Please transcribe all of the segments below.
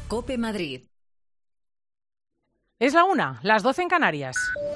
COPE Madrid. Es la 1, las 12 en Canarias.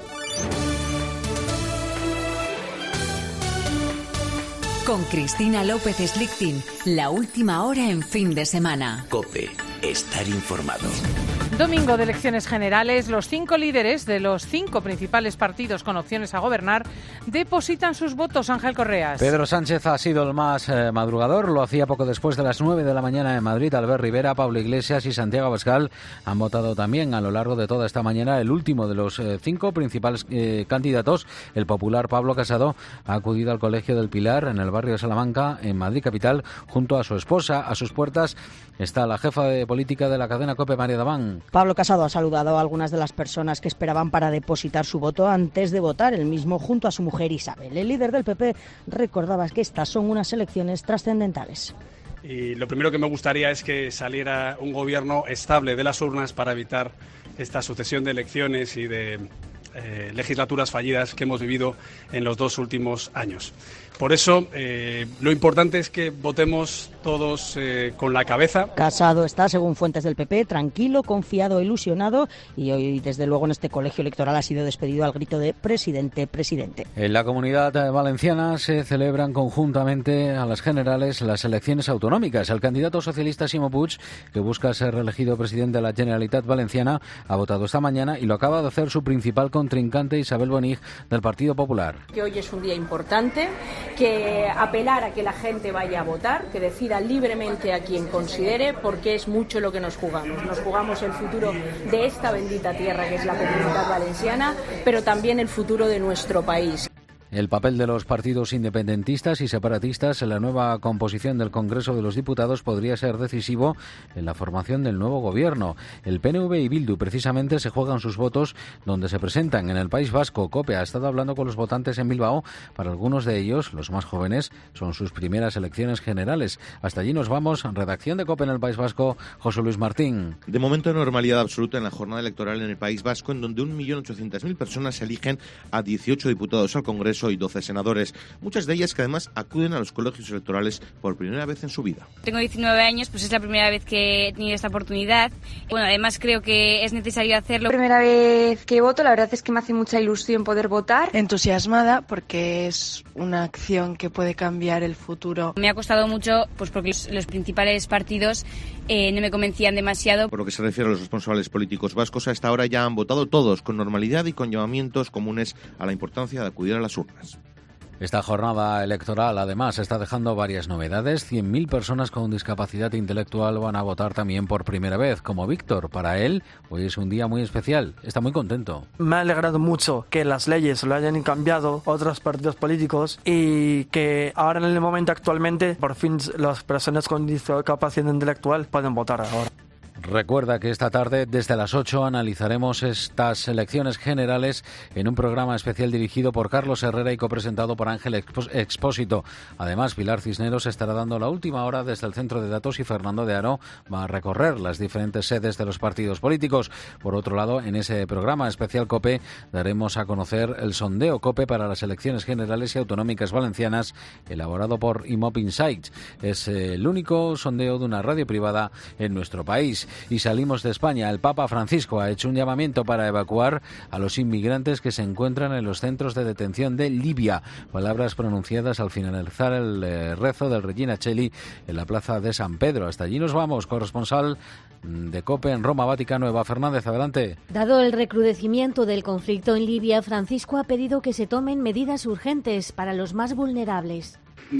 Con Cristina López Slichting, la última hora en fin de semana. COPE, estar informado. Domingo de elecciones generales, los 5 líderes de los 5 principales partidos con opciones a gobernar depositan sus votos. Ángel Correas. Pedro Sánchez ha sido el más madrugador, lo hacía poco después de las 9 de la mañana en Madrid. Albert Rivera, Pablo Iglesias y Santiago Abascal han votado también a lo largo de toda esta mañana. El último de los 5 principales candidatos, el popular Pablo Casado, ha acudido al Colegio del Pilar en el barrio de Salamanca, en Madrid capital, junto a su esposa. A sus puertas está la jefa de política de la cadena COPE, María Daván. Pablo Casado ha saludado a algunas de las personas que esperaban para depositar su voto antes de votar, el mismo junto a su mujer Isabel. El líder del PP recordaba que estas son unas elecciones trascendentales. Y lo primero que me gustaría es que saliera un gobierno estable de las urnas para evitar esta sucesión de elecciones y de legislaturas fallidas que hemos vivido en los 2 últimos años. Por eso, lo importante es que votemos todos con la cabeza. Casado está, según fuentes del PP, tranquilo, confiado, ilusionado, y hoy, desde luego, en este colegio electoral ha sido despedido al grito de presidente, presidente. En la Comunidad Valenciana se celebran conjuntamente a las generales las elecciones autonómicas. El candidato socialista Ximo Puig, que busca ser reelegido presidente de la Generalitat Valenciana, ha votado esta mañana y lo acaba de hacer su principal contrincante, Isabel Bonig, del Partido Popular. Que hoy es un día importante, que apelar a que la gente vaya a votar, que decida libremente a quien considere, porque es mucho lo que nos jugamos. Nos jugamos el futuro de esta bendita tierra que es la Comunidad Valenciana, pero también el futuro de nuestro país. El papel de los partidos independentistas y separatistas en la nueva composición del Congreso de los Diputados podría ser decisivo en la formación del nuevo gobierno. El PNV y Bildu precisamente se juegan sus votos donde se presentan. En el País Vasco, COPE ha estado hablando con los votantes en Bilbao. Para algunos de ellos, los más jóvenes, son sus primeras elecciones generales. Hasta allí nos vamos. Redacción de COPE en el País Vasco, José Luis Martín. De momento, normalidad absoluta en la jornada electoral en el País Vasco, en donde 1.800.000 personas eligen a 18 diputados al Congreso y 12 senadores, muchas de ellas que además acuden a los colegios electorales por primera vez en su vida. Tengo 19 años, pues es la primera vez que he tenido esta oportunidad. Bueno, además creo que es necesario hacerlo. La primera vez que voto, la verdad es que me hace mucha ilusión poder votar. Entusiasmada porque es una acción que puede cambiar el futuro. Me ha costado mucho, pues porque los principales partidos no me convencían demasiado. Por lo que se refiere a los responsables políticos vascos, a esta hora ya han votado todos con normalidad y con llamamientos comunes a la importancia de acudir a las urnas. Esta jornada electoral, además, está dejando varias novedades. 100.000 personas con discapacidad intelectual van a votar también por primera vez, como Víctor. Para él, hoy es un día muy especial. Está muy contento. Me ha alegrado mucho que las leyes lo hayan cambiado otros partidos políticos y que ahora, en el momento actualmente, por fin las personas con discapacidad intelectual pueden votar ahora. Recuerda que esta tarde, desde las 8, analizaremos estas elecciones generales en un programa especial dirigido por Carlos Herrera y copresentado por Ángel Expósito. Además, Pilar Cisneros estará dando la última hora desde el Centro de Datos y Fernando de Aro va a recorrer las diferentes sedes de los partidos políticos. Por otro lado, en ese programa especial COPE daremos a conocer el sondeo COPE para las elecciones generales y autonómicas valencianas elaborado por IMOP Insights. Es el único sondeo de una radio privada en nuestro país. Y salimos de España. El Papa Francisco ha hecho un llamamiento para evacuar a los inmigrantes que se encuentran en los centros de detención de Libia. Palabras pronunciadas al finalizar el rezo del Regina Coeli en la plaza de San Pedro. Hasta allí nos vamos. Corresponsal de COPE en Roma, Vaticano, Eva Fernández, adelante. Dado el recrudecimiento del conflicto en Libia, Francisco ha pedido que se tomen medidas urgentes para los más vulnerables.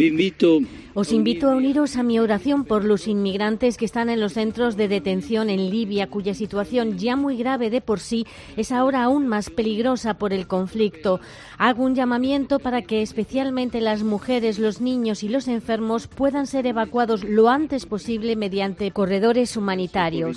Os invito a uniros a mi oración por los inmigrantes que están en los centros de detención en Libia, cuya situación, ya muy grave de por sí, es ahora aún más peligrosa por el conflicto. Hago un llamamiento para que especialmente las mujeres, los niños y los enfermos puedan ser evacuados lo antes posible mediante corredores humanitarios.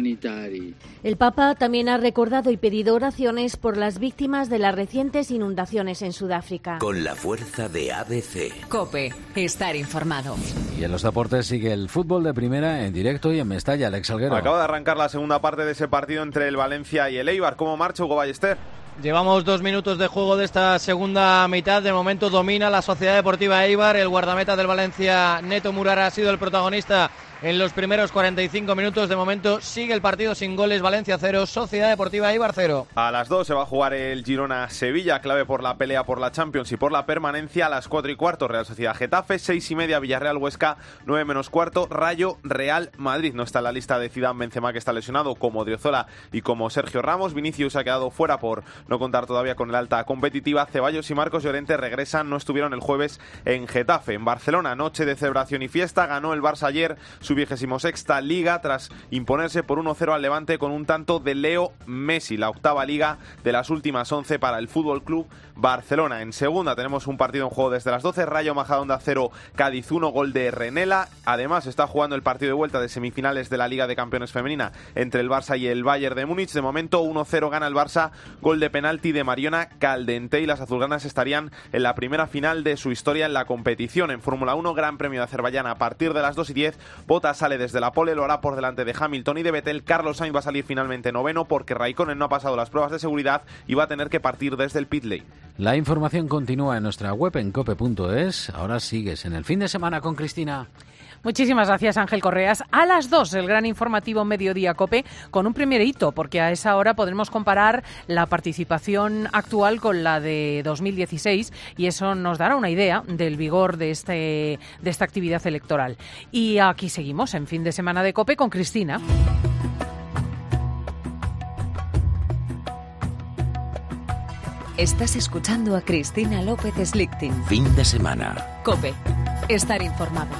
El Papa también ha recordado y pedido oraciones por las víctimas de las recientes inundaciones en Sudáfrica. Con la fuerza de ABC. COPE, estar informado. Y en los deportes sigue el fútbol de primera en directo y en Mestalla. Alex Salguero. Acaba de arrancar la segunda parte de ese partido entre el Valencia y el Eibar. ¿Cómo marcha, Hugo Ballester? Llevamos 2 minutos de juego de esta segunda mitad. De momento domina la Sociedad Deportiva Eibar. El guardameta del Valencia, Neto Murara, ha sido el protagonista en los primeros 45 minutos. De momento sigue el partido sin goles. Valencia 0, Sociedad Deportiva Eibar 0. A las 2 se va a jugar el Girona-Sevilla, clave por la pelea por la Champions y por la permanencia. A las 4:15 Real Sociedad Getafe, 6:30 Villarreal Huesca, 9 menos cuarto Rayo Real Madrid. No está en la lista de Zidane Benzema, que está lesionado, como Odriozola y como Sergio Ramos. Vinicius ha quedado fuera por no contar todavía con el alta competitiva. Ceballos y Marcos Llorente regresan, no estuvieron el jueves en Getafe. En Barcelona, noche de celebración y fiesta, ganó el Barça ayer su 26ª Liga tras imponerse por 1-0 al Levante con un tanto de Leo Messi, la octava Liga de las últimas 11 para el Fútbol Club Barcelona. En segunda tenemos un partido en juego desde las 12, Rayo Majadahonda 0, Cádiz 1, gol de Renela. Además está jugando el partido de vuelta de semifinales de la Liga de Campeones femenina entre el Barça y el Bayern de Múnich. De momento 1-0 gana el Barça, gol de penalti de Mariona Caldentey. Las azulgranas estarían en la primera final de su historia en la competición. En Fórmula 1, Gran Premio de Azerbaiyán a partir de las 2:10. Bottas sale desde la pole, lo hará por delante de Hamilton y de Vettel. Carlos Sainz va a salir finalmente noveno porque Raikkonen no ha pasado las pruebas de seguridad y va a tener que partir desde el pit lane. La información continúa en nuestra web en cope.es. Ahora sigues en el fin de semana con Cristina. Muchísimas gracias, Ángel Correas. A las 2, el gran informativo Mediodía COPE, con un primer hito, porque a esa hora podremos comparar la participación actual con la de 2016 y eso nos dará una idea del vigor de esta actividad electoral. Y aquí seguimos en Fin de Semana de COPE con Cristina. Estás escuchando a Cristina López Slichting. Fin de semana. COPE. Estar informado.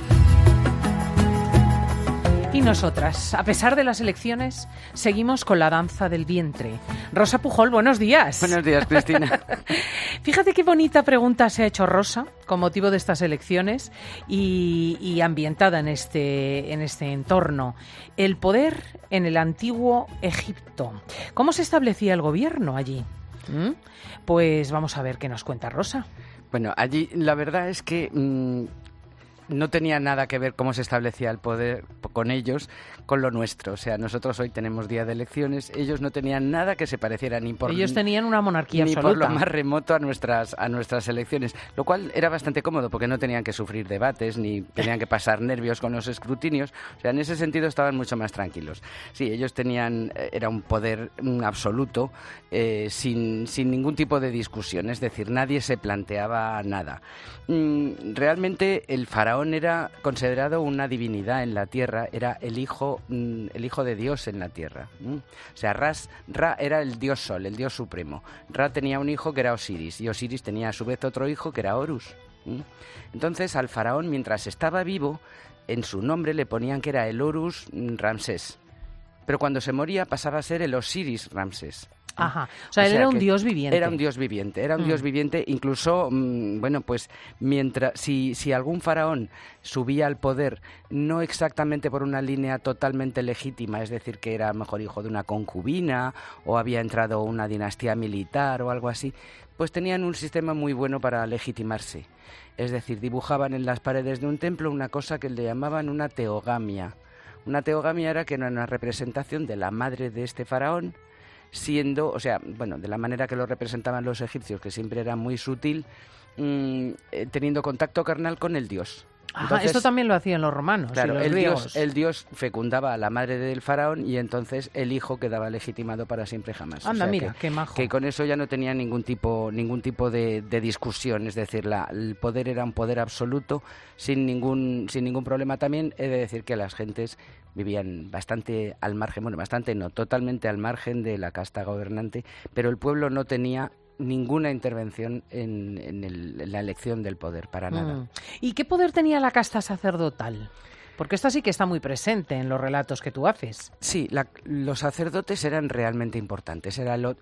Y nosotras, a pesar de las elecciones, seguimos con la danza del vientre. Rosa Pujol, buenos días. Buenos días, Cristina. Fíjate qué bonita pregunta se ha hecho Rosa con motivo de estas elecciones y ambientada en este entorno. El poder en el antiguo Egipto. ¿Cómo se establecía el gobierno allí? Pues vamos a ver qué nos cuenta Rosa. Bueno, allí la verdad es que no tenía nada que ver cómo se establecía el poder con ellos, con lo nuestro. O sea, nosotros hoy tenemos día de elecciones, ellos no tenían nada que se pareciera ni por... Ellos tenían una monarquía ni absoluta. Por lo más remoto a nuestras elecciones, lo cual era bastante cómodo porque no tenían que sufrir debates ni tenían que pasar nervios con los escrutinios. O sea, en ese sentido estaban mucho más tranquilos. Sí, ellos tenían, era un poder absoluto, sin ningún tipo de discusión, es decir, nadie se planteaba nada. Realmente el faraón era considerado una divinidad en la tierra, era el hijo de Dios en la tierra. O sea, Ra era el dios Sol, el dios supremo. Ra tenía un hijo que era Osiris y Osiris tenía a su vez otro hijo que era Horus. Entonces al faraón, mientras estaba vivo, en su nombre le ponían que era el Horus Ramsés, pero cuando se moría pasaba a ser el Osiris Ramsés. Ajá, o sea, él era un dios viviente. Era un dios viviente, incluso, bueno, pues mientras, si algún faraón subía al poder, no exactamente por una línea totalmente legítima, es decir, que era a lo mejor hijo de una concubina o había entrado una dinastía militar o algo así, pues tenían un sistema muy bueno para legitimarse. Es decir, dibujaban en las paredes de un templo una cosa que le llamaban una teogamia. Una teogamia era que era una representación de la madre de este faraón, siendo, o sea, bueno, de la manera que lo representaban los egipcios, que siempre era muy sutil, teniendo contacto carnal con el dios. Entonces, esto también lo hacían los romanos. Claro, y los el dios fecundaba a la madre del faraón y entonces el hijo quedaba legitimado para siempre jamás. Anda, o sea, mira, qué majo. Que con eso ya no tenía ningún tipo de discusión, es decir, el poder era un poder absoluto, sin ningún problema. También he de decir que las gentes vivían bastante al margen, bueno, bastante no, totalmente al margen de la casta gobernante, pero el pueblo no tenía ninguna intervención en la elección del poder, para nada. ¿Y qué poder tenía la casta sacerdotal? Porque esta sí que está muy presente en los relatos que tú haces. Sí, los sacerdotes eran realmente importantes, era la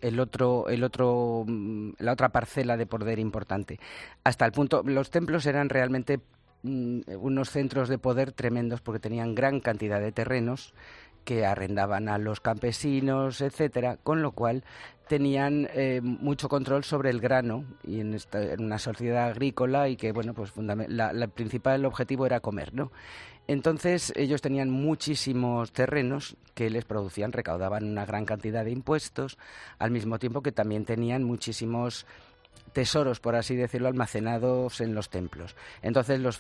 otra parcela de poder importante. Hasta el punto, los templos eran realmente unos centros de poder tremendos porque tenían gran cantidad de terrenos que arrendaban a los campesinos, etcétera, con lo cual tenían mucho control sobre el grano y en una sociedad agrícola y que, bueno, pues el principal objetivo era comer, ¿no? Entonces ellos tenían muchísimos terrenos que les recaudaban una gran cantidad de impuestos, al mismo tiempo que también tenían muchísimos tesoros, por así decirlo, almacenados en los templos. Entonces los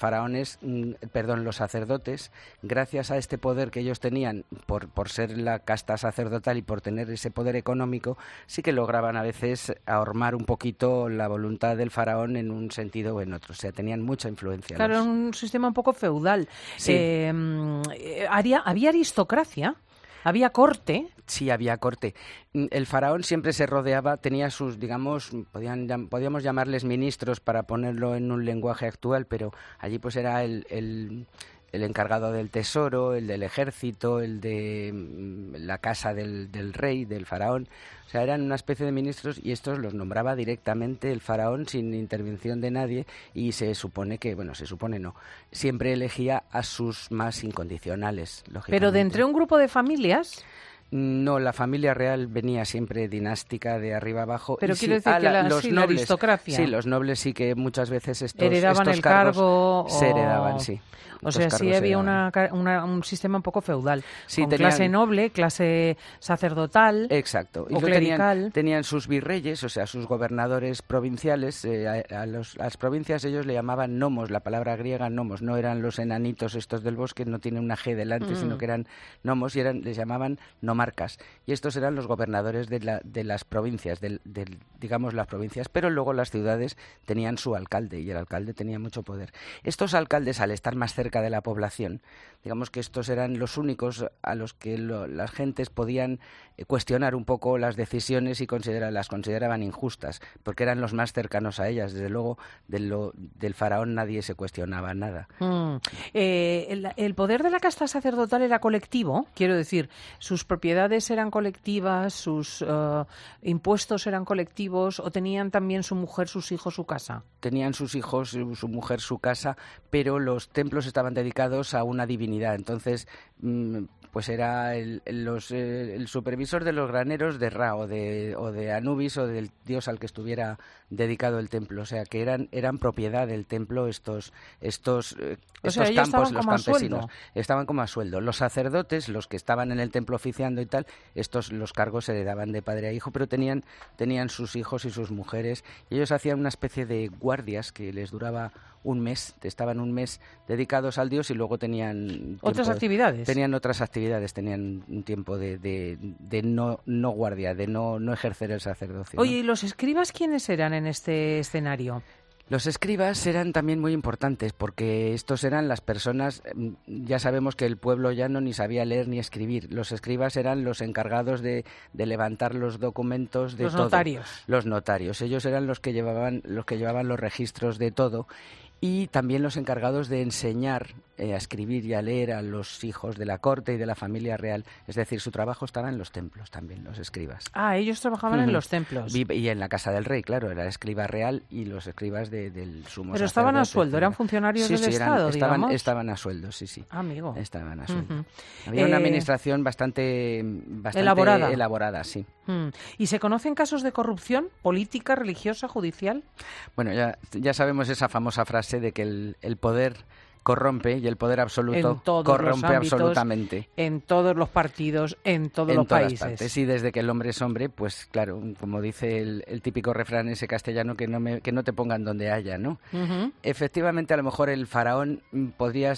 los sacerdotes, gracias a este poder que ellos tenían por ser la casta sacerdotal y por tener ese poder económico, sí que lograban a veces ahormar un poquito la voluntad del faraón en un sentido o en otro. O sea, tenían mucha influencia. Claro, era un sistema un poco feudal. Sí. ¿Había aristocracia? ¿Había corte? Sí, había corte. El faraón siempre se rodeaba, tenía sus, digamos, podíamos llamarles ministros para ponerlo en un lenguaje actual, pero allí pues era el encargado del tesoro, el del ejército, el de la casa del rey, del faraón. O sea, eran una especie de ministros y estos los nombraba directamente el faraón sin intervención de nadie y se supone que, siempre elegía a sus más incondicionales, lógicamente. ¿Pero de entre un grupo de familias? No, la familia real venía siempre dinástica de arriba abajo. Pero y quiero decir que la aristocracia. Sí, los nobles sí que muchas veces heredaban estos el cargo se heredaban, sí. O sea, sí había un sistema un poco feudal, sí, con clase noble, clase sacerdotal. Exacto. O clerical. Tenían sus virreyes, o sea, sus gobernadores provinciales. A las provincias ellos le llamaban nomos, la palabra griega nomos. No eran los enanitos estos del bosque, no tiene una G delante, sino que eran nomos y les llamaban nomarcas. Y estos eran los gobernadores de las provincias, digamos las provincias, pero luego las ciudades tenían su alcalde y el alcalde tenía mucho poder. Estos alcaldes, al estar más cerca de la población, digamos que estos eran los únicos a los que las gentes podían cuestionar un poco las decisiones y las consideraban injustas, porque eran los más cercanos a ellas. Desde luego, del faraón nadie se cuestionaba nada. El poder de la casta sacerdotal era colectivo, quiero decir, sus propiedades eran colectivas, sus impuestos eran colectivos, o tenían también su mujer, sus hijos, su casa. Tenían sus hijos, su mujer, su casa, pero los templos estaban dedicados a una divinidad. Entonces, pues era el supervisor de los graneros de Ra o de Anubis o del dios al que estuviera dedicado el templo. O sea, que eran propiedad del templo estos campos, los campesinos. Estaban como a sueldo. Los sacerdotes, los que estaban en el templo oficiando y tal, los cargos se heredaban de padre a hijo, pero tenían sus hijos y sus mujeres. Y ellos hacían una especie de guardias que les duraba un mes, estaban un mes dedicados al dios y luego tenían otras actividades. Tenían otras actividades, tenían un tiempo de no guardia, de no ejercer el sacerdocio. Oye, ¿y los escribas quiénes eran en este escenario? Los escribas eran también muy importantes porque estos eran las personas, ya sabemos que el pueblo llano ni sabía leer ni escribir. Los escribas eran los encargados de levantar los documentos de los todo. Notarios. Los notarios. Ellos eran los que llevaban los registros de todo. Y también los encargados de enseñar a escribir y a leer a los hijos de la corte y de la familia real. Es decir, su trabajo estaba en los templos también, los escribas. Ah, ellos trabajaban en los templos. Y en la casa del rey, claro, era el escriba real y los escribas del sumo sacerdote. Pero estaban a sueldo, eran funcionarios del Estado, digamos. Estaban a sueldo, sí. Amigo. Estaban a sueldo. Había una administración bastante elaborada, sí. ¿Y se conocen casos de corrupción política, religiosa, judicial? Bueno, ya sabemos esa famosa frase de que el poder corrompe y el poder absoluto corrompe absolutamente. En todos los partidos, en todos los países. Partes. Y desde que el hombre es hombre, pues claro, como dice el típico refrán ese castellano, que no te pongan donde haya, ¿no? Efectivamente, a lo mejor el faraón podía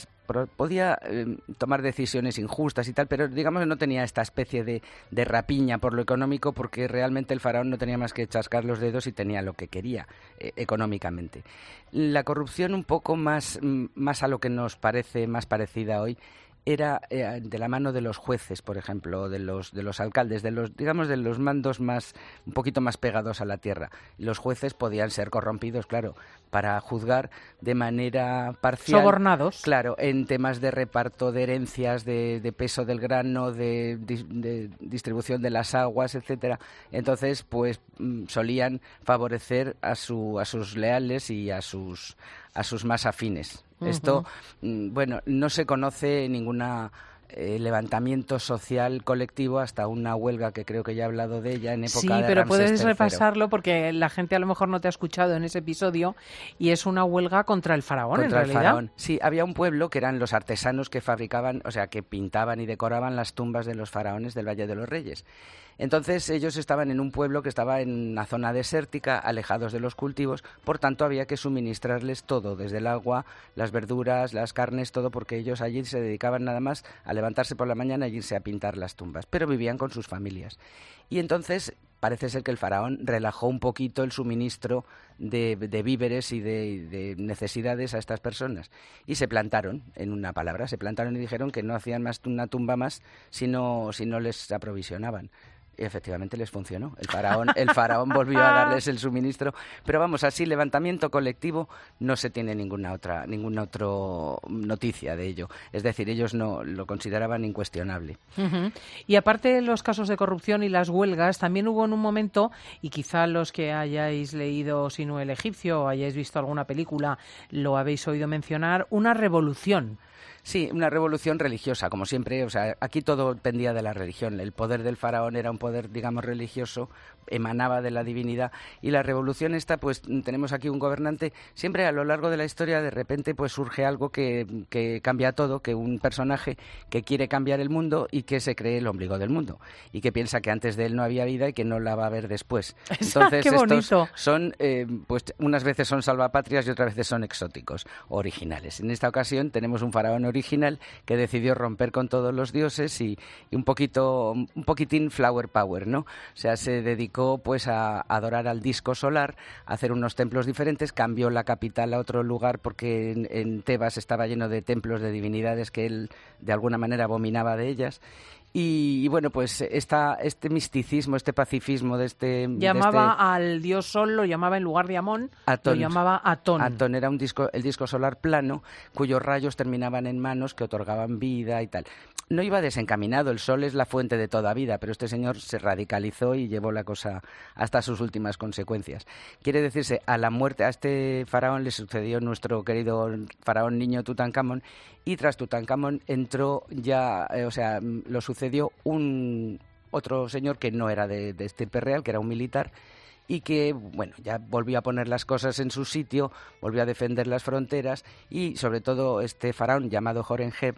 tomar decisiones injustas y tal, pero digamos que no tenía esta especie de rapiña por lo económico, porque realmente el faraón no tenía más que chascar los dedos y tenía lo que quería económicamente. La corrupción un poco más a lo que nos parece más parecida hoy era de la mano de los jueces, por ejemplo, de los alcaldes, de los mandos un poquito más pegados a la tierra. Los jueces podían ser corrompidos, claro, para juzgar de manera parcial. Sobornados. Claro, en temas de reparto de herencias, de peso del grano, de distribución de las aguas, etcétera. Entonces, pues solían favorecer a sus leales y a sus más afines. Esto, no se conoce ninguna levantamiento social colectivo hasta una huelga que creo que ya he hablado de ella en época de Ramsés III. Sí, pero puedes repasarlo porque la gente a lo mejor no te ha escuchado en ese episodio y es una huelga contra el faraón, en realidad. Faraón. Sí, había un pueblo que eran los artesanos que fabricaban, o sea, que pintaban y decoraban las tumbas de los faraones del Valle de los Reyes. Entonces ellos estaban en un pueblo que estaba en una zona desértica, alejados de los cultivos, por tanto había que suministrarles todo, desde el agua, las verduras, las carnes, todo, porque ellos allí se dedicaban nada más a levantarse por la mañana y irse a pintar las tumbas, pero vivían con sus familias. Y entonces parece ser que el faraón relajó un poquito el suministro de víveres y de necesidades a estas personas. Y se plantaron, en una palabra, se plantaron y dijeron que no hacían más una tumba más si no les aprovisionaban. Y efectivamente les funcionó. El faraón volvió a darles el suministro. Pero vamos, así, levantamiento colectivo, no se tiene ninguna otra noticia de ello. Es decir, ellos no lo consideraban incuestionable. Uh-huh. Y aparte de los casos de corrupción y las huelgas, también hubo en un momento, y quizá los que hayáis leído Sinu el Egipcio o hayáis visto alguna película lo habéis oído mencionar, una revolución. Sí, una revolución religiosa, como siempre. O sea, aquí todo dependía de la religión. El poder del faraón era un poder, digamos, religioso, emanaba de la divinidad. Y la revolución esta, pues tenemos aquí un gobernante. Siempre a lo largo de la historia, de repente, pues surge algo que cambia todo, que un personaje que quiere cambiar el mundo y que se cree el ombligo del mundo. Y que piensa que antes de él no había vida y que no la va a haber después. Entonces, ¡qué bonito! Estos son, pues unas veces son salvapatrias y otras veces son exóticos, originales. En esta ocasión tenemos un faraón original que decidió romper con todos los dioses y un poquitín flower power, ¿no? O sea, se dedicó pues a adorar al disco solar, a hacer unos templos diferentes, cambió la capital a otro lugar porque en Tebas estaba lleno de templos de divinidades que él de alguna manera abominaba de ellas. Y bueno, pues este misticismo, este pacifismo llamaba al dios Sol, lo llamaba en lugar de Amón, Atón. Lo llamaba Atón. Atón era el disco solar plano, cuyos rayos terminaban en manos que otorgaban vida y tal. No iba desencaminado, el Sol es la fuente de toda vida, pero este señor se radicalizó y llevó la cosa hasta sus últimas consecuencias. Quiere decirse, a la muerte, a este faraón le sucedió nuestro querido faraón niño Tutankamón, y tras Tutankamón entró ya, lo sucedió otro señor que no era de estirpe real, que era un militar, y que, bueno, ya volvió a poner las cosas en su sitio, volvió a defender las fronteras, y sobre todo este faraón llamado Horemheb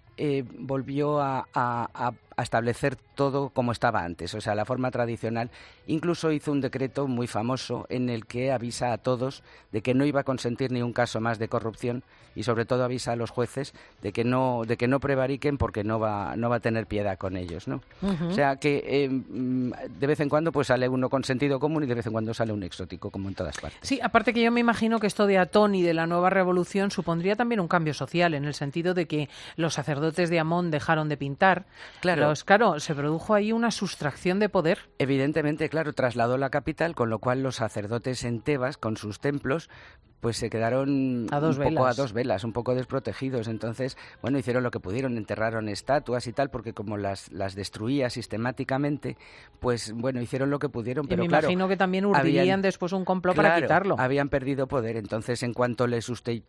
volvió a establecer todo como estaba antes, o sea, la forma tradicional. Incluso hizo un decreto muy famoso en el que avisa a todos de que no iba a consentir ni un caso más de corrupción y sobre todo avisa a los jueces de que no prevariquen porque no va a tener piedad con ellos, ¿no? Uh-huh. O sea que de vez en cuando pues sale uno con sentido común y de vez en cuando sale un exótico, como en todas partes. Sí, aparte que yo me imagino que esto de Atón y de la nueva revolución supondría también un cambio social, en el sentido de que los sacerdotes de Amón dejaron de pintar. Claro, se produjo ahí una sustracción de poder. Evidentemente, claro, trasladó la capital, con lo cual los sacerdotes en Tebas, con sus templos, pues se quedaron a dos velas, un poco desprotegidos. Entonces, bueno, hicieron lo que pudieron, enterraron estatuas y tal, porque como las destruía sistemáticamente, pues bueno, hicieron lo que pudieron. Pero me imagino que también urdirían después un complot para quitarlo. Habían perdido poder. Entonces, en cuanto le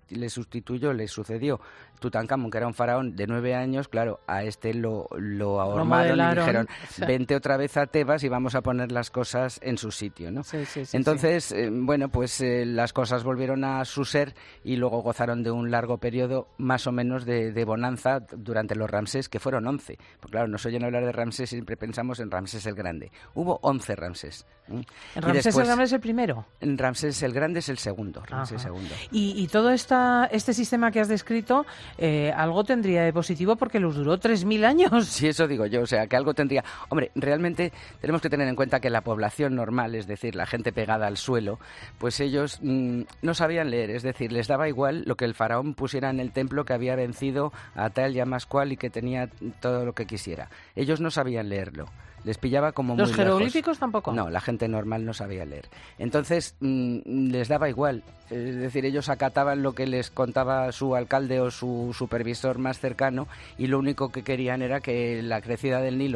sucedió Tutankamón, que era un faraón de 9 años, claro, a este lo ahormaron y dijeron, vente otra vez a Tebas y vamos a poner las cosas en su sitio, ¿no? Sí, entonces, bueno, pues las cosas volvieron a su ser y luego gozaron de un largo periodo más o menos de bonanza durante los Ramsés, que fueron 11. Porque claro, nos oyen hablar de Ramsés y siempre pensamos en Ramsés el Grande. Hubo 11 Ramsés. ¿En Ramsés el Grande es el primero? En Ramsés el Grande es el segundo. Y todo este sistema que has descrito, algo tendría de positivo porque los duró 3.000 años. Sí, eso digo yo, o sea, que algo tendría. Hombre, realmente tenemos que tener en cuenta que la población normal, es decir, la gente pegada al suelo, pues ellos no sabían leer, es decir, les daba igual lo que el faraón pusiera en el templo, que había vencido a tal y a más cual y que tenía todo lo que quisiera. Ellos no sabían leerlo. Les pillaba como muy lejos. ¿Los jeroglíficos tampoco? No, la gente normal no sabía leer. Entonces, les daba igual. Es decir, ellos acataban lo que les contaba su alcalde o su supervisor más cercano y lo único que querían era que la crecida del Nilo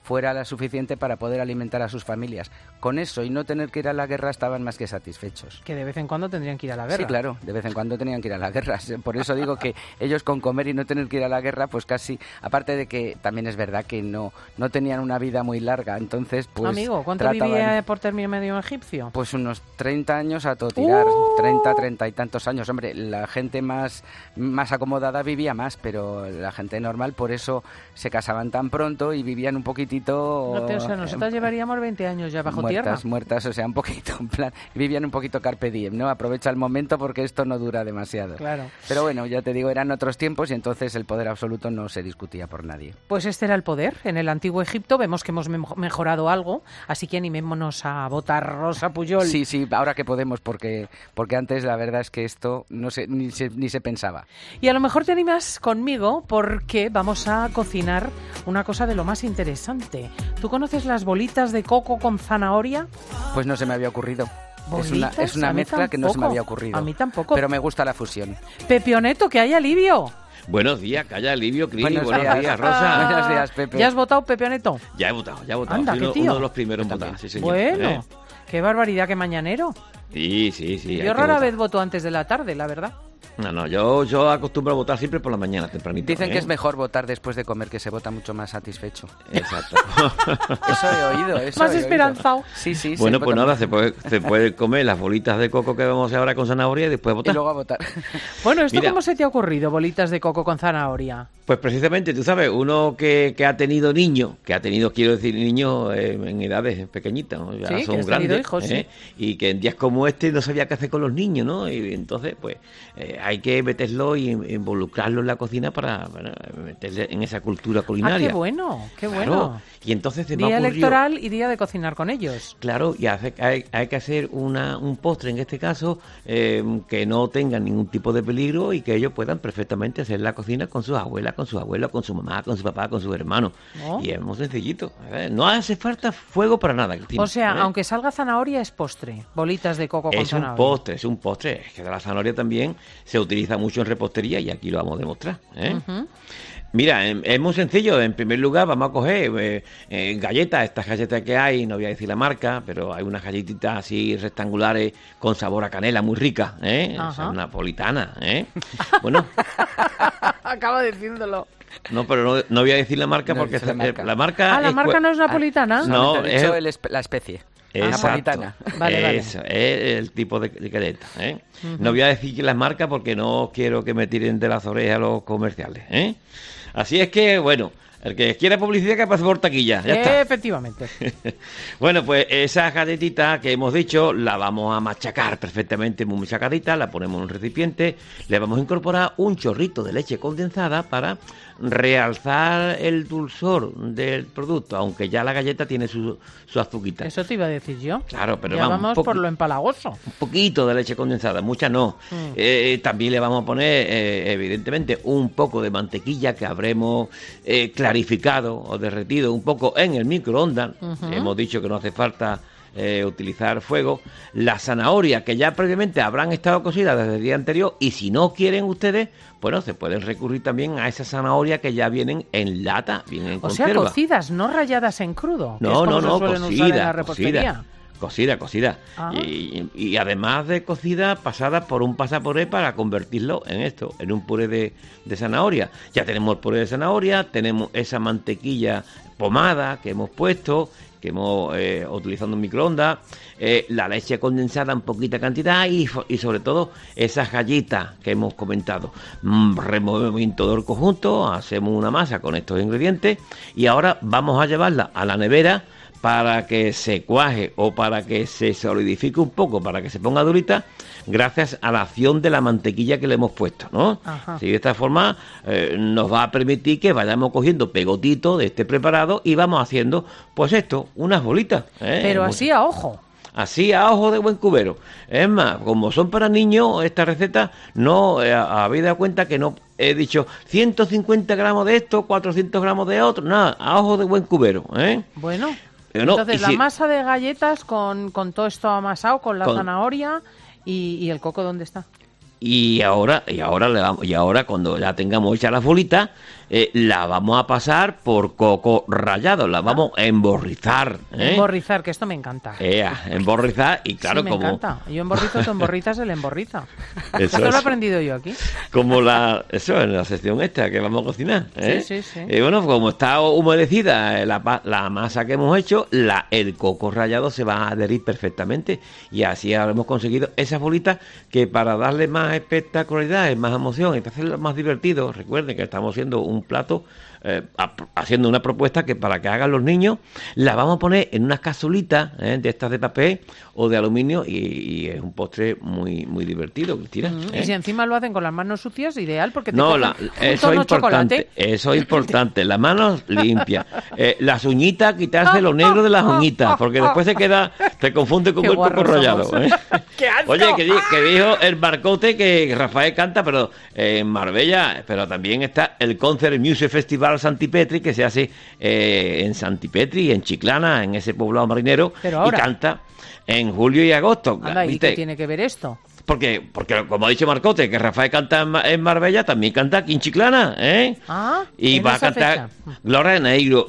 fuera la suficiente para poder alimentar a sus familias. Con eso y no tener que ir a la guerra estaban más que satisfechos. Que de vez en cuando tendrían que ir a la guerra. Sí, claro, de vez en cuando tenían que ir a la guerra. Por eso digo que ellos con comer y no tener que ir a la guerra, pues casi, aparte de que también es verdad que no tenían una vida muy larga, entonces pues... Amigo, ¿cuánto vivía por término medio egipcio? Pues unos 30 años a todo tirar, 30 y tantos años. Hombre, la gente más acomodada vivía más, pero la gente normal por eso se casaban tan pronto y vivían un poquitito... O sea, nosotros llevaríamos 20 años ya bajo tierra. Muertas, o sea, un poquito, en plan, vivían un poquito carpe diem, ¿no? Aprovecha el momento porque esto no dura demasiado. Claro. Pero bueno, ya te digo, eran otros tiempos y entonces el poder absoluto no se discutía por nadie. Pues este era el poder. En el antiguo Egipto vemos que hemos mejorado algo, así que animémonos a votar Rosa Pujol. Sí, ahora que podemos, porque antes la verdad es que esto no ni se pensaba. Y a lo mejor te animas conmigo porque vamos a cocinar una cosa de lo más interesante. ¿Tú conoces las bolitas de coco con zanahoria? Pues no se me había ocurrido. ¿Bolitas? Es una mezcla tampoco. Que no se me había ocurrido. A mí tampoco. Pero me gusta la fusión. Pepioneto, que hay alivio. Buenos días, calla Livio, Cris. Buenos días, Rosa. Buenos días, Pepe. ¿Ya has votado, Pepioneto? Ya he votado. Anda, soy qué tío. uno de los primeros en votar, sí, señor. Bueno, qué barbaridad, qué mañanero. Sí. Yo rara vez voto antes de la tarde, la verdad. No, yo acostumbro a votar siempre por la mañana, tempranito. Dicen que es mejor votar después de comer, que se vota mucho más satisfecho. Exacto. Eso he oído. Más esperanzado. Sí. Bueno, pues nada, se puede comer las bolitas de coco que vamos a hacer ahora con zanahoria y después votar. Y luego a votar. Bueno, ¿esto cómo se te ha ocurrido, bolitas de coco con zanahoria? Pues precisamente, tú sabes, uno que ha tenido niños, quiero decir niños en edades pequeñitas, ¿no? Ya son grandes, hijos, sí. Y que en días como este no sabía qué hacer con los niños, ¿no? Y entonces, pues, hay que meterlo y involucrarlo en la cocina para meterle en esa cultura culinaria. ¡Ah, qué bueno! Claro. Y entonces se me día ocurrió, electoral y día de cocinar con ellos. Claro, y hay que hacer un postre, en este caso, que no tenga ningún tipo de peligro y que ellos puedan perfectamente hacer la cocina con sus abuelas, con sus abuelos, con su mamá, con su papá, con sus hermanos. ¿No? Y es muy sencillito. No hace falta fuego para nada, Cristina. O sea, aunque salga zanahoria, es postre. Bolitas de coco con zanahoria. Es un postre. Es que la zanahoria también se utiliza mucho en repostería y aquí lo vamos a demostrar. Uh-huh. Mira, es muy sencillo. En primer lugar, vamos a coger galletas, estas galletas que hay, no voy a decir la marca, pero hay unas galletitas así rectangulares con sabor a canela muy ricas, son napolitanas, Bueno. Acaba diciéndolo. No, pero no voy a decir la marca porque la marca... ¿la marca no es napolitana? No, es la especie. Napolitana. Vale. Eso, es el tipo de galleta. Uh-huh. No voy a decir que las marcas porque no quiero que me tiren de las orejas los comerciales. Así es que, bueno, el que quiera publicidad que pase por taquilla. Ya está. Efectivamente. Bueno, pues esas galletitas que hemos dicho la vamos a machacar perfectamente, muy machacadita, la ponemos en un recipiente, le vamos a incorporar un chorrito de leche condensada para realzar el dulzor del producto, aunque ya la galleta tiene su azuquita. Eso te iba a decir yo. Claro, pero ya vamos por lo empalagoso. Un poquito de leche condensada, mucha no. También le vamos a poner, evidentemente, un poco de mantequilla que habremos clarificado o derretido un poco en el microondas. Uh-huh. Hemos dicho que no hace falta utilizar fuego. La zanahoria, que ya previamente habrán estado cocidas desde el día anterior, y si no quieren ustedes, bueno, se pueden recurrir también a esa zanahoria que ya vienen en lata, vienen en conserva. O sea, cocidas, no rayadas en crudo. No, cocida. Ah. Y además de cocida, pasada por un pasapuré para convertirlo en un puré de zanahoria. Ya tenemos el puré de zanahoria, tenemos esa mantequilla pomada que hemos puesto, que hemos utilizado en microondas, la leche condensada en poquita cantidad y sobre todo esas galletas que hemos comentado. Removemos todo el conjunto, hacemos una masa con estos ingredientes y ahora vamos a llevarla a la nevera para que se cuaje o para que se solidifique un poco, para que se ponga durita, gracias a la acción de la mantequilla que le hemos puesto, ¿no? Así de esta forma nos va a permitir que vayamos cogiendo pegotitos de este preparado y vamos haciendo, pues esto, unas bolitas. Pero así a ojo. Así a ojo de buen cubero. Es más, como son para niños, esta receta, no habéis dado cuenta que no he dicho 150 gramos de esto, 400 gramos de otro, nada, a ojo de buen cubero. Bueno. Entonces, la masa de galletas con todo esto amasado, con la zanahoria y el coco, ¿dónde está? Y ahora cuando ya tengamos hecha la bolita, la vamos a pasar por coco rallado, la vamos a emborrizar. Emborrizar, que esto me encanta. Emborrizar, y claro, sí, me encanta. Yo emborrizo, tú emborrizas, él emborriza. Esto lo he aprendido yo aquí. Como en la sección esta que vamos a cocinar. Sí. Bueno, como está humedecida la masa que hemos hecho, el coco rallado se va a adherir perfectamente, y así habremos conseguido esas bolitas que, para darle más espectacularidad, más emoción y para hacerlo más divertido, recuerden que estamos haciendo un plato, haciendo una propuesta que para que hagan los niños, la vamos a poner en unas cazuelitas de estas de papel o de aluminio, y es un postre muy muy divertido, Cristina. Y si encima lo hacen con las manos sucias, ideal, porque te eso es importante, eso es importante, las manos limpias, las uñitas, quitarse lo negro de las uñitas, porque después te confunde con el coco rallado. Oye, que dijo el Marcote que Rafael canta, pero en Marbella, pero también está el Concert Music Festival Santipetri, que se hace en Santipetri, en Chiclana, en ese poblado marinero, y canta en julio y agosto. Anda, ¿y qué tiene que ver esto? Porque como ha dicho Marcote, que Rafael canta en Marbella, también canta aquí en Chiclana, y va a cantar Gloria Negro,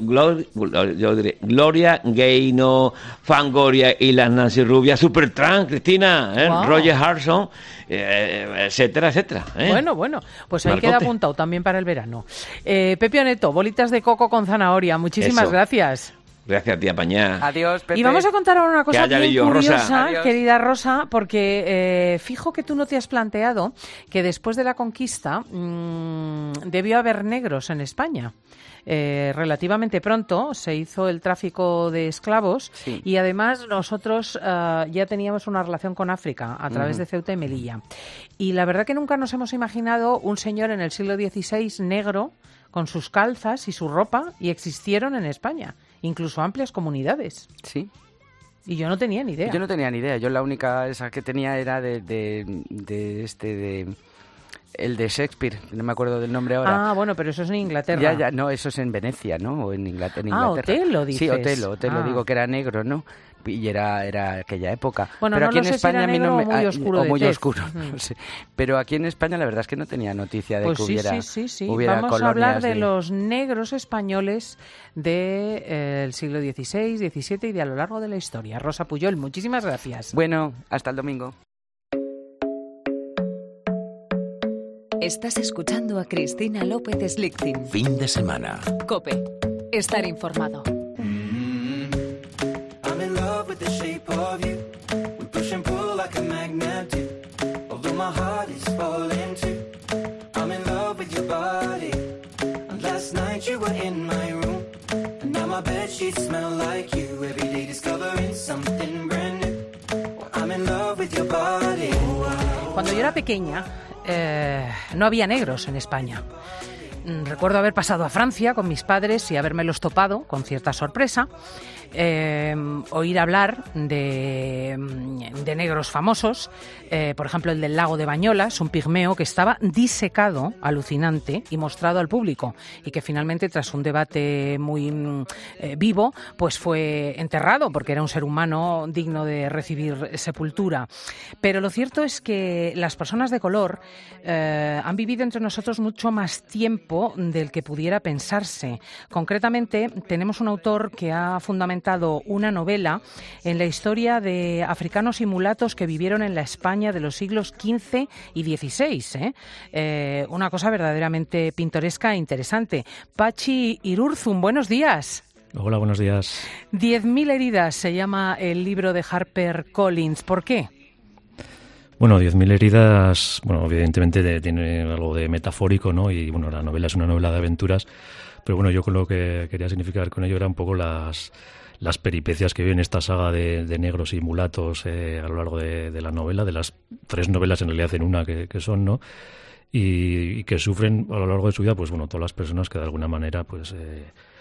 Gloria Gaynor, Fangoria y las Nancy Rubia, Supertramp, Cristina, Roger Harrison, etcétera, etcétera. Bueno, pues ahí Marcote. queda apuntado también para el verano. Pepe Oneto, bolitas de coco con zanahoria, muchísimas gracias. Gracias a ti, Apañá. Adiós, Pepe. Y vamos a contar ahora una cosa bien curiosa, Rosa. querida Rosa, porque fijo que tú no te has planteado que después de la conquista debió haber negros en España. Relativamente pronto se hizo el tráfico de esclavos, y además nosotros ya teníamos una relación con África a través de Ceuta y Melilla. Y la verdad que nunca nos hemos imaginado un señor en el siglo XVI negro con sus calzas y su ropa, y existieron en España. Incluso amplias comunidades. Sí. Y yo no tenía ni idea. Yo no tenía ni idea. Yo la única esa que tenía era el de Shakespeare, no me acuerdo del nombre ahora. Ah, bueno, pero eso es en Inglaterra. Ya, no, eso es en Venecia, ¿no? O en Inglaterra. Otelo, dices. Sí, Otelo, digo que era negro, ¿no? Y era aquella época. Bueno, pero no aquí en sé España si era negro a mí no me, muy oscuro, muy oscuro, no sé. Pero aquí en España la verdad es que no tenía noticia de pues que hubiera sí. hubiera Vamos a hablar colonias de los negros españoles del siglo XVI, XVII y de a lo largo de la historia. Rosa Puyol, muchísimas gracias. Bueno, hasta el domingo. Estás escuchando a Cristina López Slichting. Fin de semana. COPE. Estar informado. I'm in love with the shape of you. We push and pull like a magnet do. Although my heart is falling too. I'm in love with your body. And last night you were in my room. And now my bedsheets smell like you. Every day discovering something brand new. I'm in love with your body. Cuando yo era pequeña, no había negros en España. Recuerdo haber pasado a Francia con mis padres y habérmelos topado con cierta sorpresa. Oír hablar de negros famosos, por ejemplo el del lago de Bañolas, un pigmeo que estaba disecado, alucinante, y mostrado al público, y que finalmente, tras un debate muy vivo, pues fue enterrado porque era un ser humano digno de recibir sepultura. Pero lo cierto es que las personas de color han vivido entre nosotros mucho más tiempo del que pudiera pensarse. Concretamente, tenemos un autor que ha fundamentado una novela en la historia de africanos y mulatos que vivieron en la España de los siglos XV y XVI. Una cosa verdaderamente pintoresca e interesante. Pachi Irurzun, buenos días. Hola, buenos días. 10.000 heridas se llama el libro de HarperCollins. ¿Por qué? Bueno, 10.000 heridas, bueno, evidentemente tiene algo de metafórico, ¿no? Y bueno, la novela es una novela de aventuras, pero bueno, yo con lo que quería significar con ello era un poco las peripecias que viven esta saga de negros y mulatos a lo largo de la novela, de las 3 novelas en realidad en una que son, ¿no? Y que sufren a lo largo de su vida, pues bueno, todas las personas que de alguna manera pues